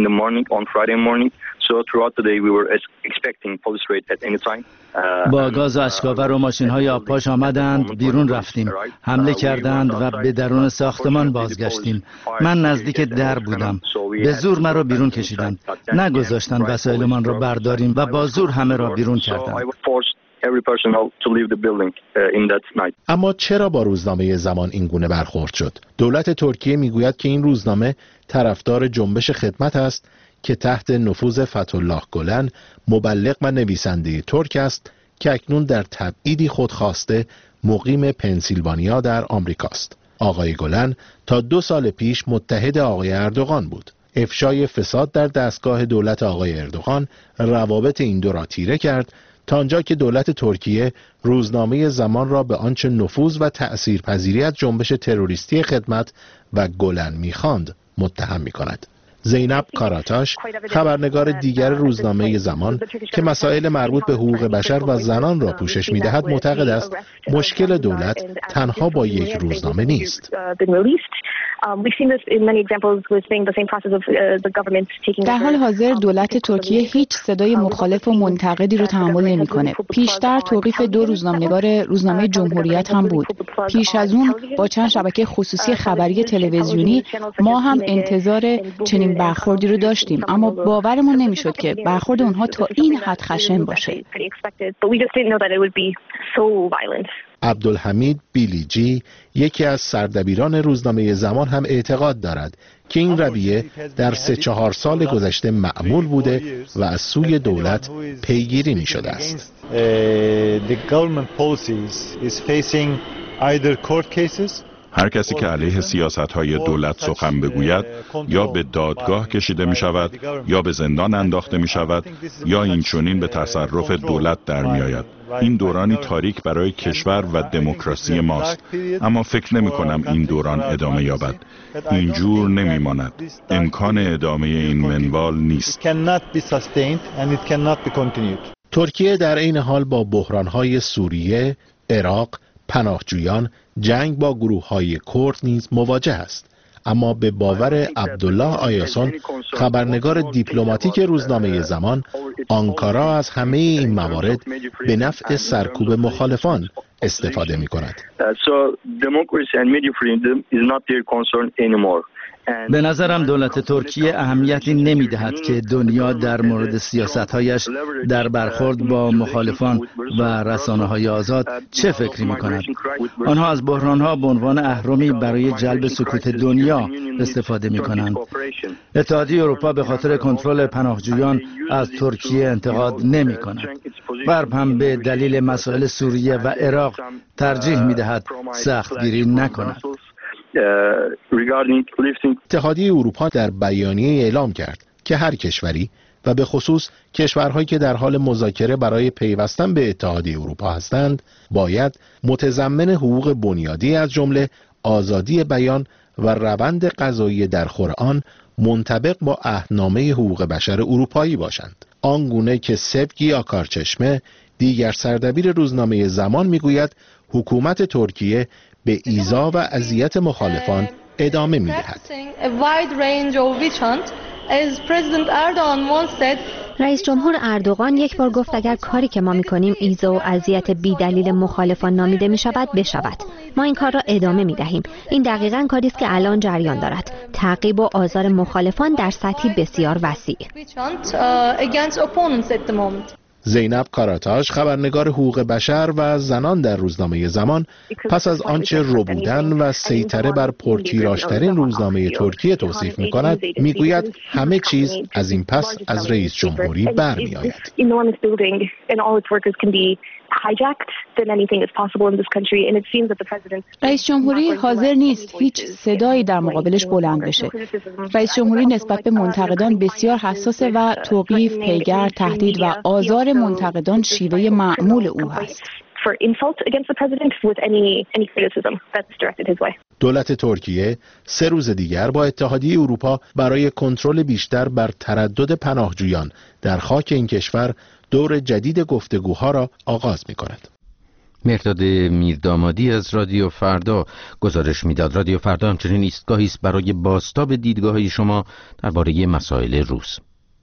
با گاز و اشکاور و ماشین‌های آبپاش آمدند، بیرون رفتیم، حمله کردند و به درون ساختمان بازگشتیم. من نزدیک در بودم، به زور مرا بیرون کشیدند، نگذاشتند وسایلمان را برداریم و با زور همه را بیرون کردند. اما چرا با روزنامه زمان این گونه برخورد شد؟ دولت ترکیه میگوید که این روزنامه طرفدار جنبش خدمت است که تحت نفوذ فتح‌الله گلن، مبلغ و نویسنده ترک است که اکنون در تبعیدی خودخواسته مقیم پنسیلوانیا در آمریکاست. آقای گلن تا دو سال پیش متحد آقای اردوغان بود. افشای فساد در دستگاه دولت آقای اردوغان روابط این دو را تیره کرد، تا آنجا که دولت ترکیه روزنامه زمان را به آنچه نفوذ و تأثیرپذیری از جنبش تروریستی خدمت و گلن می‌خواند متهم می‌کند. زینب کاراتاش، خبرنگار دیگر روزنامه زمان که مسائل مربوط به حقوق بشر و زنان را پوشش می‌دهد، معتقد است مشکل دولت تنها با یک روزنامه نیست. در حال حاضر دولت ترکیه هیچ صدای مخالف و منتقدی رو تحمل نمی‌کنه. پیشتر توقیف دو روزنامه‌نگار روزنامه جمهوریت هم بود. پیش از اون با چند شبکه خصوصی خبری تلویزیونی ما هم انتظار چنین برخوردی رو داشتیم، اما باورمون نمی‌شد که برخورد اونها تا این حد خشن باشه. عبدالحمید بیلیجی، یکی از سردبیران روزنامه زمان، هم اعتقاد دارد که این رویه در سه چهار سال گذشته معمول بوده و از سوی دولت پیگیری می شده است. هر کسی که علیه سیاست‌های دولت سخن بگوید یا به دادگاه کشیده می شود یا به زندان انداخته می شود یا این چنین به تصرف دولت در می آید. این دورانی تاریک برای کشور و دموکراسی ماست، اما فکر نمی کنم این دوران ادامه یابد. اینجور نمی ماند. امکان ادامه این منوال نیست. ترکیه در این حال با بحران‌های سوریه، عراق، پناهجویان، جنگ با گروه‌های کرد نیز مواجه است. اما به باور عبدالله آیاسون، خبرنگار دیپلماتیک روزنامه زمان، آنکارا از همه این موارد به نفع سرکوب مخالفان استفاده می کند. به نظرم دولت ترکیه اهمیتی نمیدهد که دنیا در مورد سیاست‌هایش در برخورد با مخالفان و رسانه‌های آزاد چه فکری می‌کند. آنها از بحران‌ها به عنوان اهرمی برای جلب سکوت دنیا استفاده می‌کنند. اتحادیه اروپا به خاطر کنترل پناهجویان از ترکیه انتقاد نمی‌کند. غرب هم به دلیل مسائل سوریه و عراق ترجیح می‌دهد سختگیری نکند. اتحادیه اروپا در بیانیه اعلام کرد که هر کشوری و به خصوص کشورهایی که در حال مذاکره برای پیوستن به اتحادیه اروپا هستند باید متضمن حقوق بنیادی از جمله آزادی بیان و روند قضایی در خور آن منطبق با عهدنامه حقوق بشر اروپایی باشند. آنگونه که سبگی آکارچشمه دیگر سردبیر روزنامه زمان میگوید حکومت ترکیه به ایذا و اذیت مخالفان ادامه می‌دهد. رئیس جمهور اردوغان یک بار گفت اگر کاری که ما می‌کنیم ایذا و اذیت بی‌دلیل مخالفان نامیده می‌شود بشود. ما این کار را ادامه می‌دهیم. این دقیقاً کاری است که الان جریان دارد. تعقیب و آزار مخالفان در سطحی بسیار وسیع. زینب کاراتاش خبرنگار حقوق بشر و زنان در روزنامه زمان پس از آنچه ربودن و سیطره بر پرتیراژترین روزنامه ترکیه توصیف می‌کند میگوید همه چیز از این پس از رئیس جمهوری برمی‌آید. رئیس جمهوری حاضر نیست هیچ صدایی در مقابلش بلند بشه. رئیس جمهوری نسبت به منتقدان بسیار حساسه و توقیف، پیگر، تهدید و آزار منتقدان شیوه معمول او هست. دولت ترکیه سه روز دیگر با اتحادیه اروپا برای کنترل بیشتر بر تردد پناهجویان در خاک این کشور دور جدید گفتگوها را آغاز می‌کند. مرداد میردامادی از رادیو فردا گزارش میداد. رادیو فردا همچنین ایستگاهی است برای بازتاب دیدگاه‌های شما درباره مسائل روز.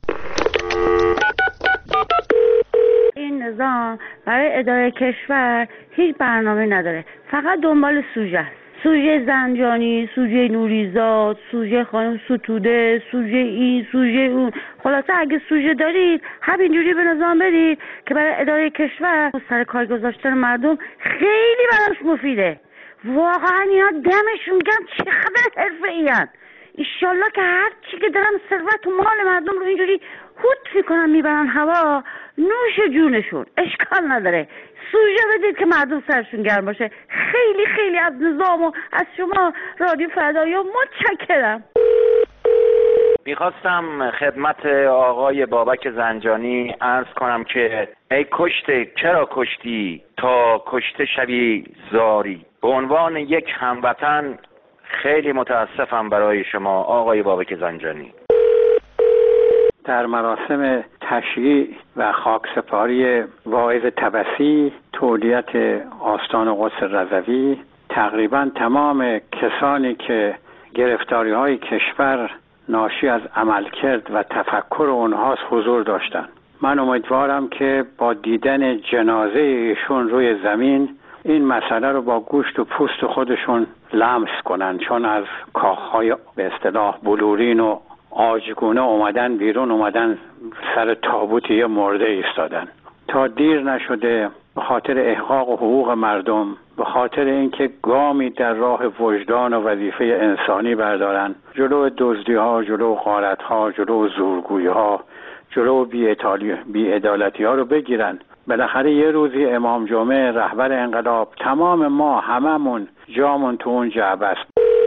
این نظام برای اداره کشور هیچ برنامه نداره، فقط دنبال سوژه است. سوژه زنجانی، سوژه نوریزاد، سوژه خانم ستوده، سوژه این، سوژه اون. خلاصه اگه سوژه دارید همینجوری به نظام برید که برای اداره کشور سر کار گذاشتن مردم خیلی براش مفیده. واقعا اینا دمشون گرم، چقدر حرفه‌این. ایشالله که هر چی که دارن ثروت و مال مردم رو اینجوری هوت میکنن میبرن هوا، نوش جونشون، اشکال نداره. سوژه بدید که مردم سرشون گرم باشه. خیلی خیلی از نظام و از شما رادیو فردایا متشکرم. میخواستم خدمت آقای بابک زنجانی عرض کنم که ای کشته چرا کشتی تا کشته شوی زاری. به عنوان یک هموطن خیلی متاسفم برای شما آقای بابک زنجانی. در مراسم تشییع و خاکسپاری واعظ تبسی تولیت آستان قدس رضوی تقریبا تمام کسانی که گرفتاری های کشور ناشی از عملکرد و تفکر اونهاست حضور داشتند. من امیدوارم که با دیدن جنازه ایشون روی زمین این مسئله رو با گوشت و پوست خودشون لمس کنن، چون از کاخهای به اصطلاح بلورین و آجگونه اومدن بیرون، اومدن سر تابوت یه مرده ایستادن. تا دیر نشده به خاطر احقاق حقوق مردم، به خاطر اینکه گامی در راه وجدان و وظیفه انسانی بردارن، جلو دزدی ها، جلو غارت ها، جلو زورگویی ها، جلو بی‌عدالتی ها رو بگیرن. بالاخره یه روزی امام جمعه رهبر انقلاب، تمام ما هممون جامون تو اون جعبه است.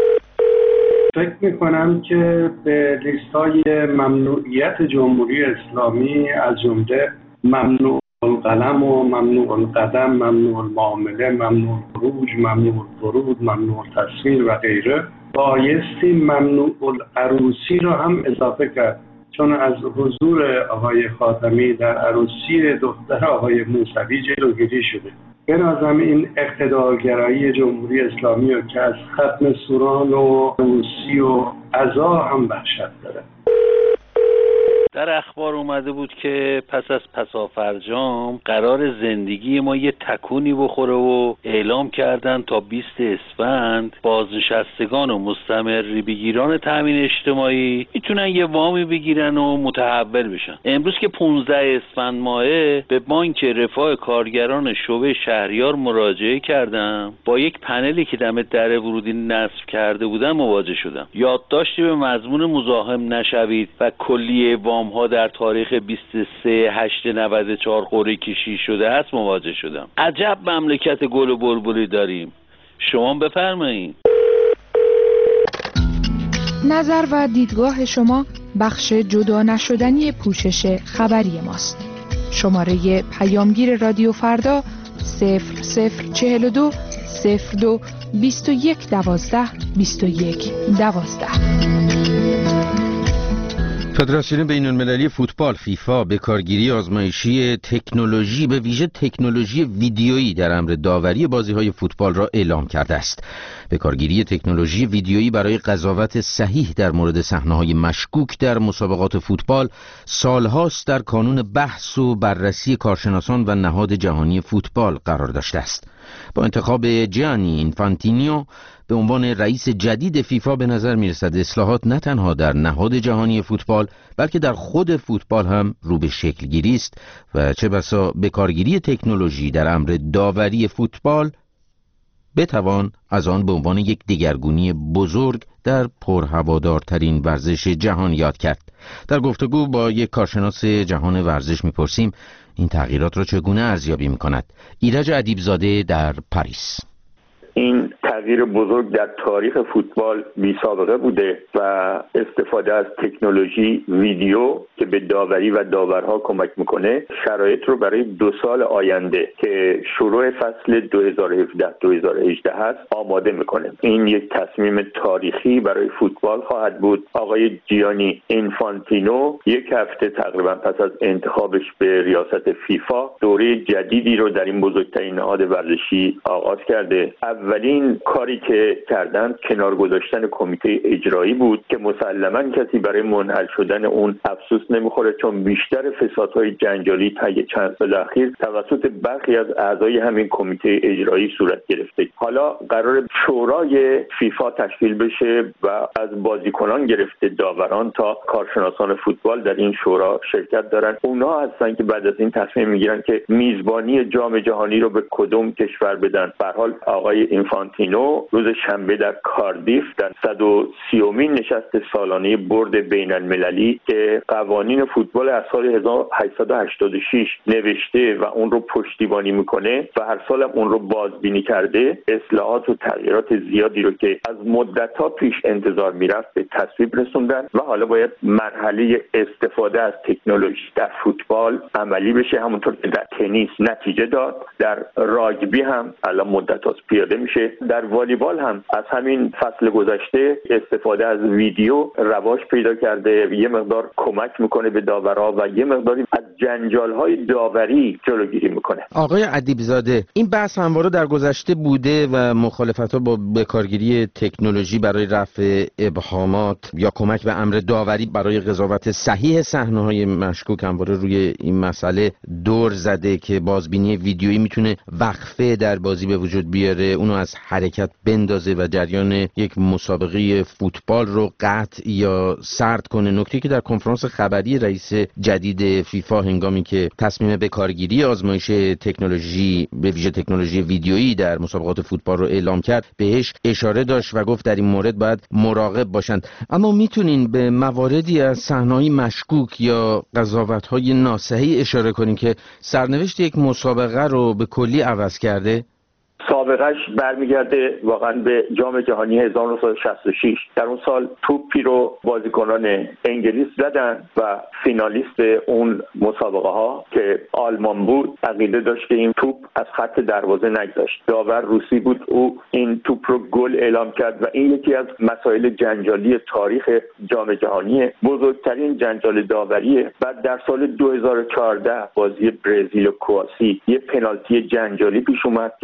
فکر میکنم که به لیست‌های ممنوعیت جمهوری اسلامی از جمله ممنوع القلم و ممنوع القدم، ممنوع المعامله، ممنوع خروج، ممنوع ورود، ممنوع تصویر و غیره بایستی ممنوع العروسی رو هم اضافه کرد، چون از حضور آقای خاتمی در عروسی دختر آقای موسوی جلوگیری شده. به نظرم این اقتدارگرایی جمهوری اسلامی رو که از ختم سوران و عروسی و عزا هم وحشت داره. در اخبار اومده بود که پس از پسافرجام قرار زندگی ما یه تکونی بخوره و اعلام کردن تا بیست اسفند بازنشستگان و مستمری بگیران تامین اجتماعی میتونن یه وامی بگیرن و متحول بشن. امروز که پانزده اسفند ماهه به بانک رفاه کارگران شعبه شهریار مراجعه کردم. با یک پنلی که دم در ورودی نصب کرده بودن مواجه شدم. یادداشتی به مضمون مزاحم نشوید و کلیه وام ها در تاریخ بیست و سه هشت نود و چهار قرعه کشی شده است مواجه شدم. عجب مملکت گل و بلبلی داریم. شما بفرمایید. نظر و دیدگاه شما بخش جدا نشدنی پوشش خبری ماست. شماره پیامگیر رادیو فردا صفر صفر چهل و دو صفر دو بیست و یک دوازده بیست و یک دوازده. فدراسیون بین‌المللی فوتبال فیفا به کارگیری آزمایشی تکنولوژی به ویژه تکنولوژی ویدیویی در امر داوری بازی‌های فوتبال را اعلام کرده است. به کارگیری تکنولوژی ویدیویی برای قضاوت صحیح در مورد صحنه‌های مشکوک در مسابقات فوتبال سالهاست در کانون بحث و بررسی کارشناسان و نهاد جهانی فوتبال قرار داشته است. با انتخاب جیانی اینفانتینیو به عنوان رئیس جدید فیفا به نظر می‌رسد اصلاحات نه تنها در نهاد جهانی فوتبال بلکه در خود فوتبال هم رو به شکل گیری است و چه بسا به کارگیری تکنولوژی در امر داوری فوتبال بتوان از آن به عنوان یک دگرگونی بزرگ در پرهوادارترین ورزش جهان یاد کرد. در گفتگو با یک کارشناس جهان ورزش می‌پرسیم این تغییرات را چگونه ارزیابی می‌کند. ایرج ادیبزاده در پاریس. این تغییر بزرگ در تاریخ فوتبال بی سابقه بوده و استفاده از تکنولوژی ویدیو که به داوری و داورها کمک میکنه شرایط رو برای دو سال آینده که شروع فصل دو هزار و هفده دو هزار و هجده هست آماده میکنه. این یک تصمیم تاریخی برای فوتبال خواهد بود. آقای جیانی اینفانتینو یک هفته تقریبا پس از انتخابش به ریاست فیفا دوره جدیدی رو در این بزرگترین نهاد ورزشی آغاز کرده. اولین کاری که کردن کنار گذاشتن کمیته اجرایی بود که مسلماً کسی برای منحل شدن اون افسوس نمیخوره، چون بیشتر فسادهای جنجالی طی چند سال اخیر توسط برخی از اعضای همین کمیته اجرایی صورت گرفته. حالا قرار شورای فیفا تشکیل بشه و از بازیکنان گرفته داوران تا کارشناسان فوتبال در این شورا شرکت دارن. اونها هستن که بعد از این تصمیم میگیرن که میزبانی جام جهانی رو به کدوم کشور بدن. به هر حال آقای اینفانتینو روز شنبه در کاردیف در صد و سیومین نشست سالانه بورد بین المللی که قوانین فوتبال از سال هزار و هشتصد و هشتاد و شش نوشته و اون رو پشتیبانی میکنه و هر سال هم اون رو بازبینی کرده اصلاحات و تغییرات زیادی رو که از مدت‌ها پیش انتظار میرفت به تصویب رسوندن و حالا باید مرحله استفاده از تکنولوژی در فوتبال عملی بشه. همونطور که در تنیس نتیجه داد، در راگبی هم الان مدت‌هاست پیاده میشه. در والیبال هم از همین فصل گذشته استفاده از ویدیو رواج پیدا کرده، یه مقدار کمک میکنه به داورها و یه مقداری از جنجال‌های داوری جلوگیری میکنه. آقای ادیبزاده، این بحث همواره در گذشته بوده و مخالفت‌ها با بکارگیری تکنولوژی برای رفع ابهامات یا کمک به امر داوری برای قضاوت صحیح صحنه‌های مشکوک همواره روی این مسئله دور زده که بازبینی ویدیویی میتونه وقفه در بازی به وجود بیاره، اونو از حرکت بندازه و جریان یک مسابقه فوتبال رو قطع یا سرد کنه. نکته که در کنفرانس خبری رئیس جدید فیفا هنگامی که تصمیم به کارگیری آزمایش تکنولوژی به ویژه تکنولوژی ویدیویی در مسابقات فوتبال رو اعلام کرد بهش اشاره داشت و گفت در این مورد باید مراقب باشند. اما میتونین به مواردی از صحنه‌های مشکوک یا قضاوت‌های ناصحیح اشاره کنین که سرنوشت یک مسابقه رو به کلی عوض کرده؟ سابقش برمیگرده واقعا به جام جهانی هزار و نهصد و شصت و شش. در اون سال توپی رو بازیکنان انگلیس زدن و فینالیست اون مسابقه ها که آلمان بود عقیده داشت که این توپ از خط دروازه نگذشت. داور روسی بود، او این توپ رو گل اعلام کرد و این یکی از مسائل جنجالی تاریخ جام جهانی، بزرگترین جنجال داوریه. بعد در سال دو هزار و چهارده بازی برزیل و کرواسی یه پنالتی جنجالی پیش اومد که بعداً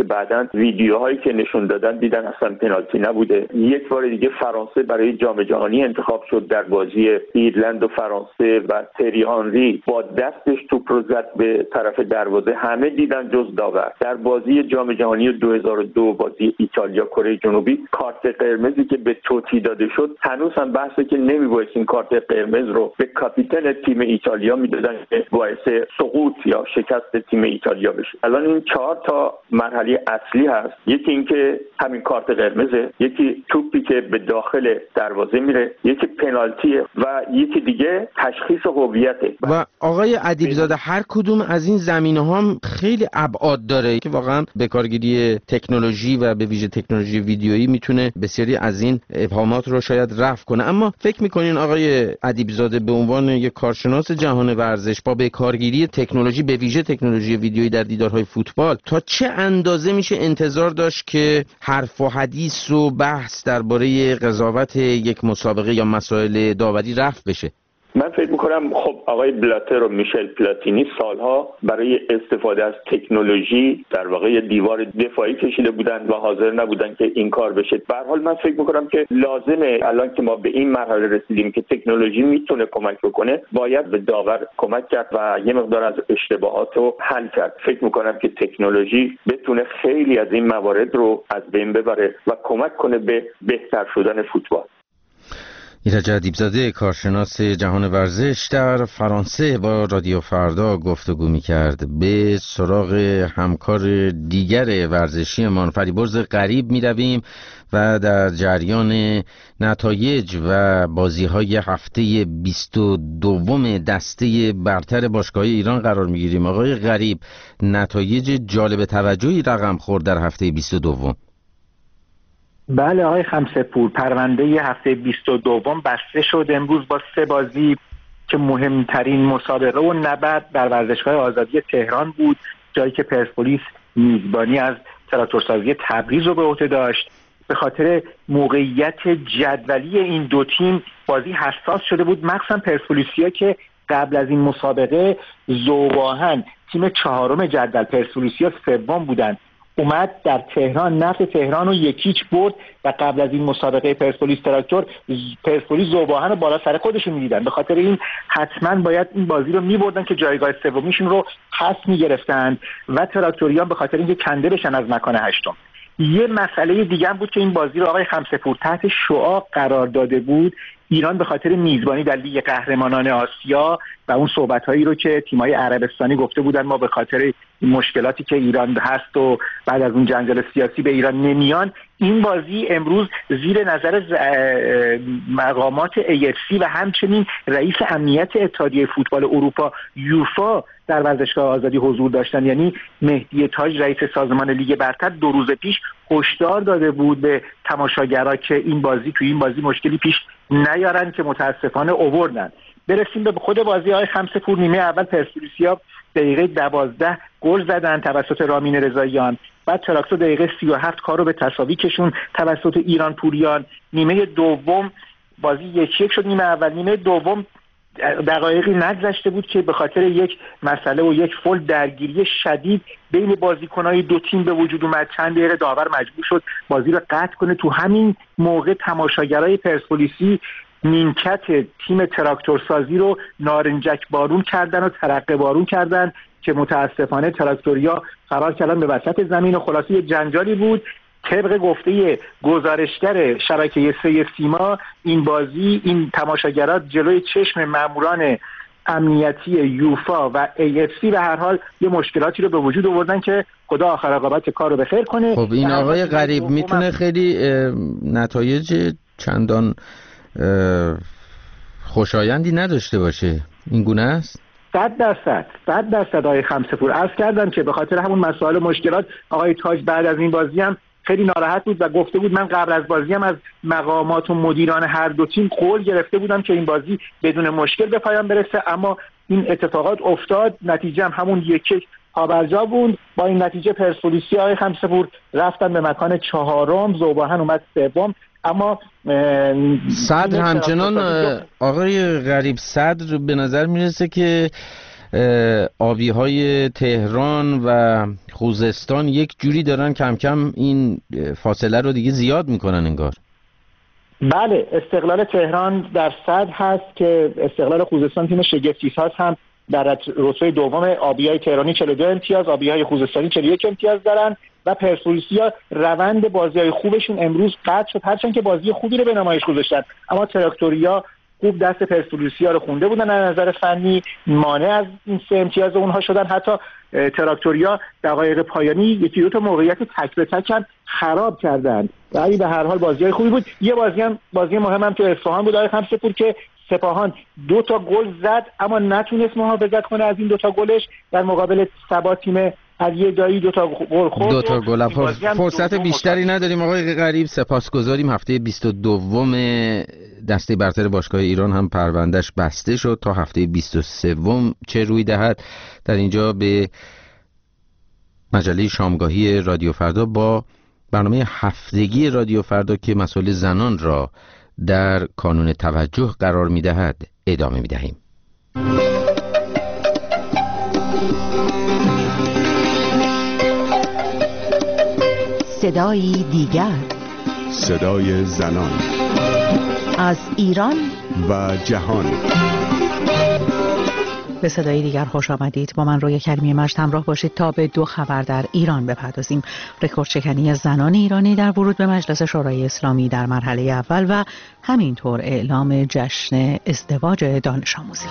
دیدن ویدیوهایی که نشون دادن دیدن اصلا پنالتی نبوده. یک بار دیگه فرانسه برای جام جهانی انتخاب شد در بازی ایرلند و فرانسه و تری آنری با دستش توپ رو زد به طرف دروازه، همه دیدن جز داور. در بازی جام جهانی دو هزار و دو بازی ایتالیا کره جنوبی کارت قرمزی که به توتی داده شد هنوز هم بحثه که نمیباید این کارت قرمز رو به کاپیتان تیم ایتالیا میدادن که باعث سقوط یا شکست تیم ایتالیا بشه. الان این چهار تا مرحله اصلی هست. یکی اینکه همین کارت قرمزه، یکی توپی که به داخل دروازه میره، یکی پنالتیه و یکی دیگه تشخیص هویته. و آقای ادیبزاده هر کدوم از این زمینه‌ها هم خیلی ابعاد داره که واقعا به کارگیری تکنولوژی و به ویژه تکنولوژی ویدیویی میتونه بسیاری از این ابهامات رو شاید رفع کنه. اما فکر میکنین آقای ادیبزاده به عنوان یک کارشناس جهان ورزش با به کارگیری تکنولوژی به ویژه تکنولوژی ویدیویی در دیدارهای فوتبال تا چه اندازه میشه انتظار داشت که حرف و حدیث و بحث درباره قضاوت یک مسابقه یا مسائل داوری رفع بشه؟ من فکر میکنم خب آقای بلاتر و میشل پلاتینی سالها برای استفاده از تکنولوژی در واقع دیوار دفاعی کشیده بودند و حاضر نبودن که این کار بشه. به هر حال من فکر میکنم که لازمه الان که ما به این مرحله رسیدیم که تکنولوژی میتونه کمک بکنه، باید به داور کمک کرد و یه مقدار از اشتباهات رو حل کرد. فکر میکنم که تکنولوژی بتونه خیلی از این موارد رو از بین ببره و کمک کنه به بهتر شدن فوتبال. ایرج ادیبزاده کارشناس جهان ورزش در فرانسه با رادیو فردا گفتگو می‌کرد. به سراغ همکار دیگر ورزشیمان فریبرز غریب می‌رویم و در جریان نتایج و بازی‌های هفته بیست و دوم دسته برتر باشگاه ایران قرار می‌گیریم. آقای غریب، نتایج جالب توجهی رقم خورد در هفته بیست و دوم. بله آقای خمسه‌پور، پرونده هفته بیست و دوم بسته شد امروز با سه بازی که مهمترین مسابقه و نبرد در ورزشگاه آزادی تهران بود، جایی که پرسپولیس میزبانی از تراکتورسازی تبریز رو به عهده داشت. به خاطر موقعیت جدولی این دو تیم بازی حساس شده بود، مخصوصا پرسپولیسیا که قبل از این مسابقه ذوب‌آهن تیم چهارم جدول، پرسپولیسیا سوم بودند، اومد در تهران نفت تهران رو یکیچ برد و قبل از این مسابقه پرسپولیس تراکتور پرسپولیس ذوب‌آهن رو بالا سر خودشون می‌دیدن. به خاطر این حتما باید این بازی رو می‌بردن که جایگاه سومیشون رو پس می‌گرفتن و تراکتوریان به خاطر اینکه کنده بشن از مکان هشتم. یه مسئله دیگه هم بود که این بازی رو آقای خمسه‌پور تحت شعاع قرار داده بود. ایران به خاطر میزبانی در لیگ قهرمانان آسیا و اون صحبت‌هایی رو که تیم‌های عربستانی گفته بودن ما به خاطر مشکلاتی که ایران هست و بعد از اون جنجال سیاسی به ایران نمیان، این بازی امروز زیر نظر مقامات ای اف سی و همچنین رئیس امنیت اتحادیه فوتبال اروپا یوفا در ورزشگاه آزادی حضور داشتن. یعنی مهدی تاج رئیس سازمان لیگ برتر دو روز پیش هشدار داده بود به تماشاگرها که این بازی توی این بازی مشکلی پیش نیارن که متاسفانه آوردن. برسیم به خود بازی های خمسه‌پور. نیمه اول پرسپولیسیا دقیقه دوازده گل زدن توسط رامین رضاییان، بعد تراکتور دقیقه سی و هفت کار رو به تساوی کشون توسط ایران پوریان. نیمه دوم بازی یک یک شد. نیمه اول نیمه دوم دقایقی نگذشته بود که به خاطر یک مسئله و یک فول درگیری شدید بین بازیکن‌های دو تیم به وجود اومد. چند دقیقه داور مجبور شد بازی رو قطع کنه. تو همین موقع تماشاگرای پرسپولیسی نیمکت تیم تراکتورسازی رو نارنجک بارون کردن و ترقه بارون کردن که متاسفانه تراکتوریا فرار کردن به وسط زمین و خلاصه یه جنجالی بود. طبق گفته گزارشگر شبکه سه سیما این بازی این تماشاگرات جلوی چشم ماموران امنیتی یوفا و ای اف سی به هر حال یه مشکلاتی رو به وجود آوردن که خدا آخر عاقبت کار رو بخیر کنه. خب این آقای غریب میتونه خیلی نتایج چندان خوشایندی نداشته باشه، این گونه است؟ صد درصد صد درصد آقای خمسه‌پور عرض کردم که به خاطر همون مسائل مشکلات آقای تاج بعد از این بازی هم خیلی ناراحت بود و گفته بود من قبل از بازی هم از مقامات و مدیران هر دو تیم قول گرفته بودم که این بازی بدون مشکل به پایان برسه، اما این اتفاقات افتاد. نتیجه هم همون یک یک پابرجا بود. با این نتیجه پرسپولیسی آقای خمسه‌پور رفتن به مکان چهارم، ذوب‌آهن اومد سوم. اما صدر همچنان آقای غریب، صدر به نظر میرسه که آبی های تهران و خوزستان یک جوری دارن کم کم این فاصله رو دیگه زیاد میکنن انگار. بله، استقلال تهران در صدر هست که استقلال خوزستان تیم شگفتی‌ساز هم در رتبه دوم، آبیای تهرانی چهل و دو امتیاز، آبیای خوزستانی چهل و یک امتیاز دارن و پرسپولیسیا روند بازی‌های خوبشون امروز قطع شد، هرچند که بازی خوبی رو به نمایش گذاشتن، اما تراکتوریا خوب دست پرسپولیسیا رو خونده بودن از نظر فنی، مانع از این سه امتیاز اونها شدن. حتی تراکتوریا دقایق پایانی یکی دو تا موقعیت تک به تک هم خراب کردن، ولی به هر حال بازی‌های خوبی بود. یه بازی هم بازی مهم هم تو اصفهان بود آقای خمسه‌پور که سپاهان دو تا گل زد اما نتونست محافظت کنه از این دو تا گلش، در مقابل سبا تیم از یه جایی دو تا گل خورد. دو تا گل فرصت بیشتری نداریم آقای غریب. سپاسگزاریم. هفته بیست و دو دسته برتر باشگاه ایران هم پروندهش بسته شد تا هفته بیست و سه چه روی دهد. در اینجا به مجله شامگاهی رادیو فردا با برنامه هفتگی رادیو فردا که مسائل زنان را در کانون توجه قرار می‌دهد ادامه می‌دهیم. صدای دیگر، صدای زنان از ایران و جهان. به صدای دیگر خوش آمدید. با من روی کریمی مجد همراه باشید تا به دو خبر در ایران بپردازیم. رکورد شکنی زنان ایرانی در ورود به مجلس شورای اسلامی در مرحله اول و همینطور اعلام جشن ازدواج دانش آموزی.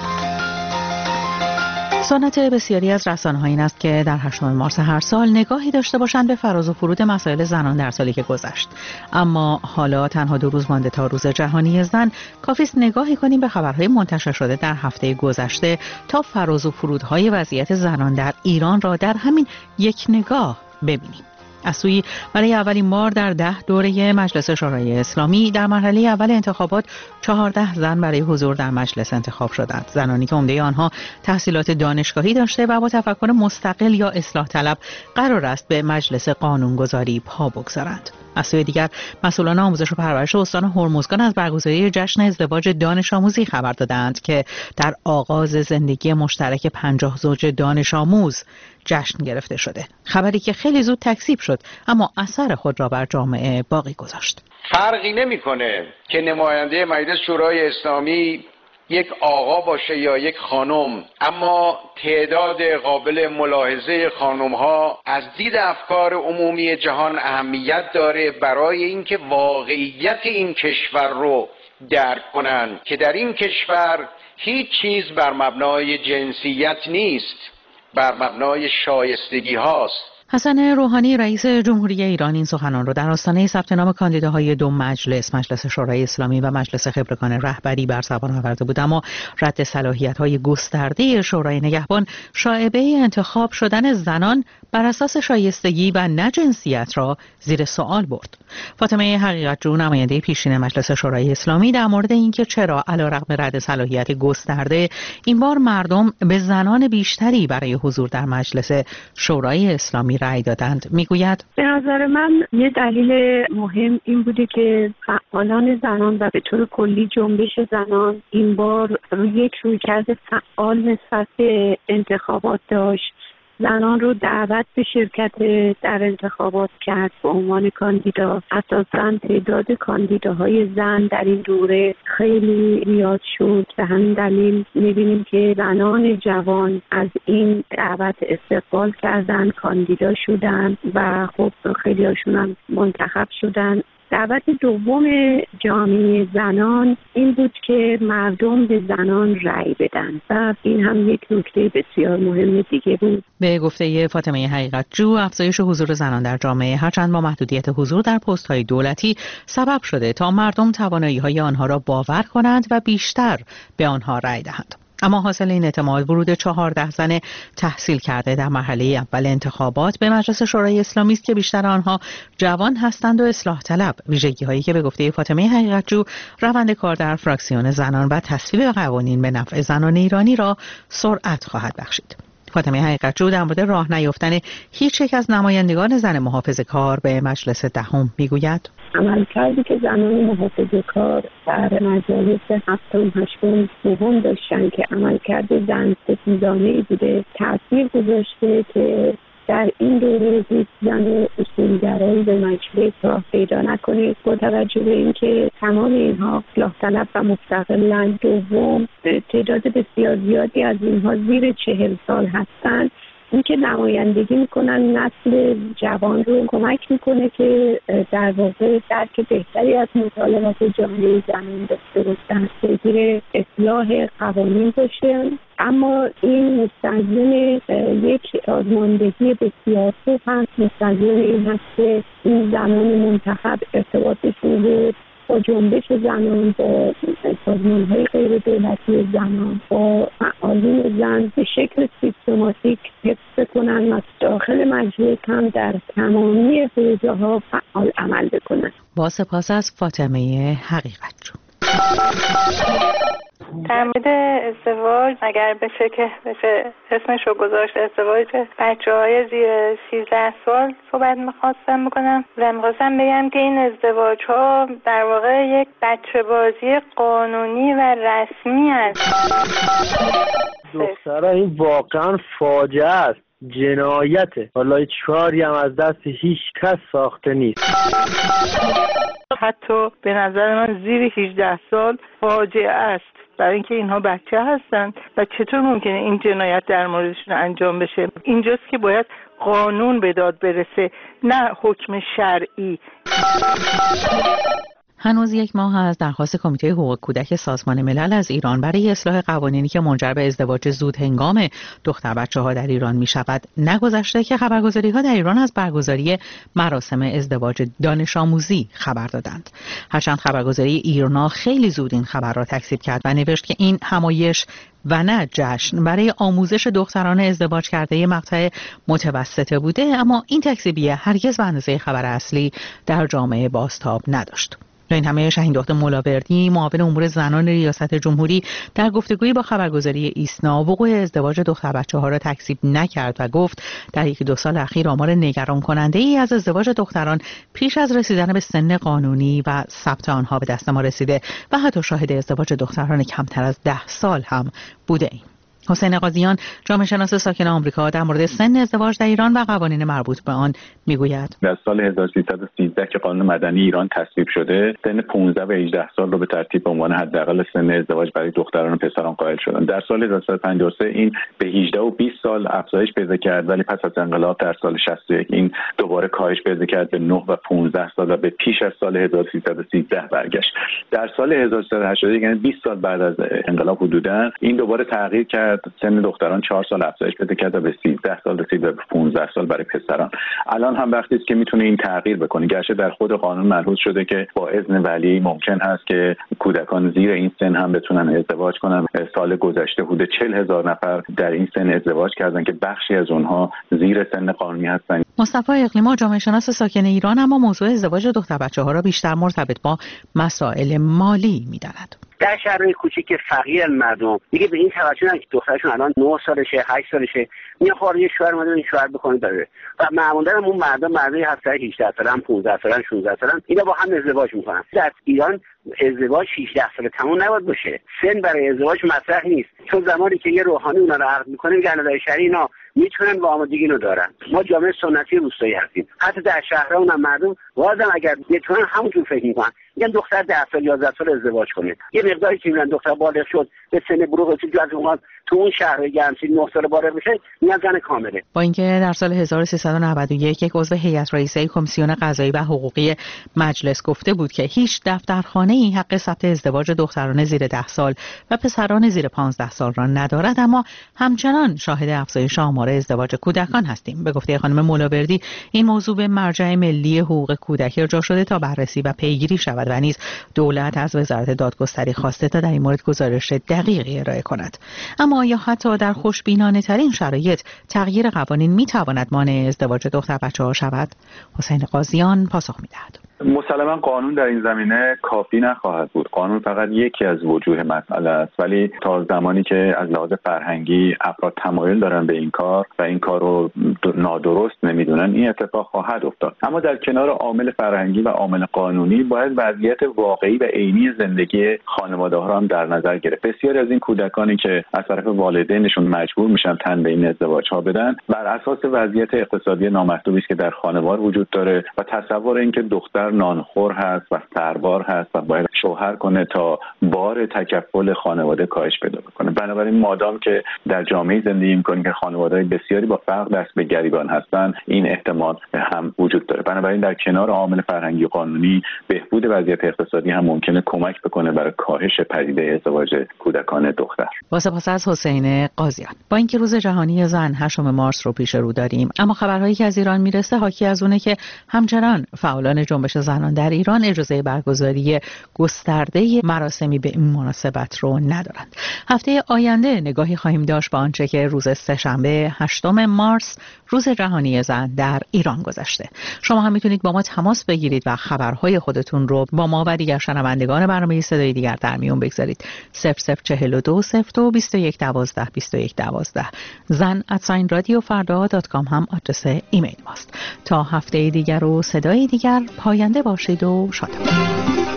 سنت بسیاری از رسانه‌ها این است که در هشتم مارس هر سال نگاهی داشته باشند به فراز و فرود مسائل زنان در سالی که گذشت. اما حالا تنها دو روز مانده تا روز جهانی زن، کافی است نگاهی کنیم به خبرهای منتشر شده در هفته گذشته تا فراز و فرودهای وضعیت زنان در ایران را در همین یک نگاه ببینیم. از سوی برای اولین بار در ده دوره مجلس شورای اسلامی در مرحله اول انتخابات چهارده زن برای حضور در مجلس انتخاب شدند. زنانی که عمده آنها تحصیلات دانشگاهی داشته و با تفکر مستقل یا اصلاح طلب قرار است به مجلس قانونگذاری پا بگذارند. از سوی دیگر مسئولان آموزش و پرورش استان هرمزگان از برگزاری جشن ازدواج دانش آموزی خبر دادند که در آغاز زندگی مشترک پنجاه زوج دانش آموز جشن گرفته شده. خبری که خیلی زود تکذیب شد اما اثر خود را بر جامعه باقی گذاشت. فرقی نمی‌کنه که نماینده مجلس شورای اسلامی یک آقا باشه یا یک خانم، اما تعداد قابل ملاحظه خانم‌ها از دید افکار عمومی جهان اهمیت داره برای اینکه واقعیت این کشور رو درک کنن که در این کشور هیچ چیز بر مبنای جنسیت نیست، بر مبنای شایستگی هاست. حسن روحانی رئیس جمهوری ایران این سخنان را در آستانه ثبت نام کاندیداهای دو مجلس، مجلس شورای اسلامی و مجلس خبرگان رهبری بر زبان آورده بود، اما رد صلاحیت‌های گسترده شورای نگهبان شایعه انتخاب شدن زنان بر اساس شایستگی و نه جنسیت را زیر سوال برد. فاطمه حقیقت‌جو نماینده پیشین مجلس شورای اسلامی در مورد اینکه چرا علیرغم رد صلاحیت گسترده این بار مردم به زنان بیشتری برای حضور در مجلس شورای اسلامی رأی دادند میگوید: به نظر من یه دلیل مهم این بوده که فعالان زنان و به طور کلی جنبش زنان این بار روی یک رویکرد فعال نسبت به انتخابات داشت. زنان رو دعوت به شرکت در انتخابات کرد به عنوان کاندیدا. اساساً تعداد کاندیداهای زن در این دوره خیلی زیاد شد. به همین دلیل می‌بینیم که زنان جوان از این دعوت استقبال کردن، کاندیدا شدن و خب خیلی هاشون هم منتخب شدن. دعوت دوم جامعه زنان این بود که مردم به زنان رأی بدن و این هم یک نکته بسیار مهم دیگه بود. به گفته فاطمه حقیقت‌جو، افزایش حضور زنان در جامعه هرچند با محدودیت حضور در پست‌های دولتی سبب شده تا مردم توانایی‌های آنها را باور کنند و بیشتر به آنها رأی دهند. اما حاصل این اعتماد ورود چهارده زن تحصیل کرده در مرحله اول انتخابات به مجلس شورای اسلامی است که بیشتر آنها جوان هستند و اصلاح طلب، ویژگی هایی که به گفته فاطمه حقیقت‌جو روند کار در فراکسیون زنان و تصویب قوانین به نفع زنان ایرانی را سرعت خواهد بخشید. فاطمه حقیقتجو در مورد راه نیافتن هیچ یک از نمایندگان زن محافظه‌کار به مجلس دهم میگوید: عملکردی که زنان محافظه‌کار در مجالس هفتم هشتم نهم داشتن که عملکرد زن ستیزانه‌ای بوده، تأثیر گذاشته که در این دوره هیچ زن اصولگرایی به مجلس راه پیدا نکنه، با توجه به اینکه تمام اینها اصلاح طلب و مستقلن. دوم، تعداد بسیار زیادی از اینها زیر چهل سال هستند. این که نمایندگی میکنن نسل جوان رو کمک میکنه که در واقع درک بهتری از مطالبات جامعه زنان داشته باشن، پیگیر اصلاح قوانین باشه. اما این مستلزم یک سازماندهی بسیار خوب هست، مستلزم این هست که این زنان منتخب ارتباطشون رو با جنبش زنان، با سازمان‌های غیر دولتی زنان، با فعالین زن به شکل سیستماتیک حفظ کنند و داخل مجلس هم در تمامی حوزه‌ها فعال عمل بکنند. با سپاس از فاطمه حقیقتجو. در مورد ازدواج اگر بشه که بشه اسمش رو گذاشت ازدواج بچه های زیر سیزده سال صحبت میخواستم بکنم و میخواستم بگم که این ازدواج ها در واقع یک بچه بازی قانونی و رسمی است. دخترها این واقعا فاجعه است، جنایته. حالا هیچ کاری هم از دست هیچ کس ساخته نیست. حتی به نظر من زیر هجده سال فاجعه است، برای اینکه اینها بچه هستند و چطور ممکنه این جنایت در موردشون انجام بشه. اینجاست که باید قانون به داد برسه، نه حکم شرعی. هنوز یک ماه از درخواست کمیته حقوق کودک سازمان ملل از ایران برای اصلاح قوانینی که منجر به ازدواج زود هنگام دختر بچه‌ها در ایران می شود نگذشته که خبرگزاری‌ها در ایران از برگزاری مراسم ازدواج دانش آموزی خبر دادند. هرچند خبرگزاری ایرنا خیلی زود این خبر را تکذیب کرد و نوشت که این همایش و نه جشن برای آموزش دختران ازدواج کرده مقطع متوسطه بوده، اما این تکذیبیه هرگز به اندازه خبر اصلی در جامعه بازتاب نداشت. این همه شاهین دختر مولاوردی معاون امور زنان ریاست جمهوری در گفتگویی با خبرگزاری ایسنا وقوع ازدواج دختر بچه‌ها را تکذیب نکرد و گفت در یکی دو سال اخیر آمار نگران کننده ای از ازدواج دختران پیش از رسیدن به سن قانونی و ثبت آنها به دست ما رسیده و حتی شاهد ازدواج دختران کمتر از ده سال هم بوده ایم. حسین قاضیان جامعه شناس ساکن آمریکا در مورد سن ازدواج در ایران و قوانین مربوط به آن میگوید: در سال هزار و سیصد و سیزده که قانون مدنی ایران تصویب شده، سن پانزده و هجده سال رو به ترتیب به عنوان حداقل سن ازدواج برای دختران و پسران قائل شدند. در سال هزار و سیصد و پنجاه و سه این به هجده و بیست سال افزایش پیدا کرد، ولی پس از انقلاب در سال شصت و یک این دوباره کاهش پیدا کرد به نه و پانزده سال و به پیش از سال هزار و سیصد و سیزده برگشت. در سال هزار و سیصد و هشتاد و یک یعنی بیست سال بعد از انقلاب حدوداً این دوباره تغییر کرد، سن دختران چهار سال افزایش پیدا کرد و به سیزده سال رسید و به پانزده سال برای پسران. الان هم وقتی است که میتونه این تغییر بکنه، گرچه در خود قانون ملحوظ شده که با اذن ولی ممکن هست که کودکان زیر این سن هم بتونن ازدواج کنن. سال گذشته حدود چهل هزار نفر در این سن ازدواج کردن که بخشی از اونها زیر سن قانونی هستند. مصطفی اقلیما جامعه شناس ساکن ایران اما موضوع ازدواج دختر بچه‌ها را بیشتر مرتبط با مسائل مالی می‌داند. در شهرهای کوچیک فقیر مردم دیگه به این توجه که دخترشون الان نه سالشه هشت سالشه میاد خارج شوهر اومده این شوهر بکنه داره و معمولا اون مردم مردای هجده سالن پانزده سالن شانزده سالن اینا با هم ازدواج میکنن. در ایران ازدواج هجده سال تموم نباید باشه، سن برای ازدواج مطرح نیست، چون زمانی که یه روحانی اونا رو عقد میکنه میگن ندای شرعی اینا میتونن و آمادگی رو دارن. ما جامعه سنتی روستایی هستیم، حتی در شهرها اونم مردم بازم اگر بتونن همونجور فکر میکنن، میگن دختر ده سال یازده سال ازدواج کنه. یه مقداری که میگن دختر بالغ شد به سن بلوغ رسید از اون تو اون شهر گرمسیر نه سال بالغ بشه میگن زن کامله. با اینکه در سال هزار و سیصد و نود و یک یک عضو هیئت رئیسه کمیسیون قضایی و حقوقی مجلس گفته بود که هیچ دفترخانه‌ای حق ثبت ازدواج دختران زیر ده سال و پسران زیر پانزده سال را ندارد، اما همچنان شاهد افزایش آمار ازدواج کودکان هستیم. به گفته خانم مولاوردی این موضوع به مرجع ملی حقوق کودک ارجاع شده تا بررسی و پیگیری شود شود و نیز دولت از وزارت دادگستری خواسته تا در این مورد گزارش دقیقی ارائه کند. اما آیا حتی در خوشبینانه ترین شرایط تغییر قوانین می تواند مانع ازدواج دختر بچه ها شود؟ حسین قاضیان پاسخ می دهد. مسلما قانون در این زمینه کافی نخواهد بود. قانون فقط یکی از وجوه مسئله است، ولی تا زمانی که از لحاظ فرهنگی افراد تمایل دارن به این کار و این کار رو نادرست نمیدونن، این اتفاق خواهد افتاد. اما در کنار عامل فرهنگی و عامل قانونی باید وضعیت واقعی و عینی زندگی خانواده‌ها رو هم در نظر گرفت. بسیاری از این کودکانی که از طرف والدینشون مجبور میشن تن به این ازدواج‌ها بدن، بر اساس وضعیت اقتصادی نامحدودی است که در خانواده وجود داره و تصور اینکه دختر نانخور هست و سربار هست و باید شوهر کنه تا بار تکفل خانواده کاهش پیدا بکنه. بنابراین مادام که در جامعه زندگی می‌کنیم که خانواده‌های بسیاری با فقر دست به گریبان هستن، این احتمال هم وجود داره. بنابراین در کنار عامل فرهنگی قانونی، بهبود وضعیت اقتصادی هم ممکنه کمک بکنه برای کاهش پدیده ازدواج کودکان دختر. با سپاس از حسین قاضیان. با اینکه روز جهانی زن هشتم مارس رو پیش رو داریم، اما خبرهایی که از ایران میرسه حاکی از اونه که همچنان فعالان جنبش زنان در ایران اجازه برگزاری گسترده مراسمی به این مناسبت رو ندارند. هفته آینده نگاهی خواهیم داشت به آنچه که روز سه‌شنبه هشتم مارس روز جهانی زن در ایران گذشته. شما هم میتونید با ما تماس بگیرید و خبرهای خودتون رو با ما و دیگر شنوندگان برنامه صدای دیگر در میون بگذارید. صفر صفر چهل و دو صفر دو بیست و یک دوازده بیست و یک دوازده زن ات رادیو فردا دات کام هم آدرس ایمیل ماست. تا هفته دیگر و صدای دیگر پاینده باشید و شاد باشید.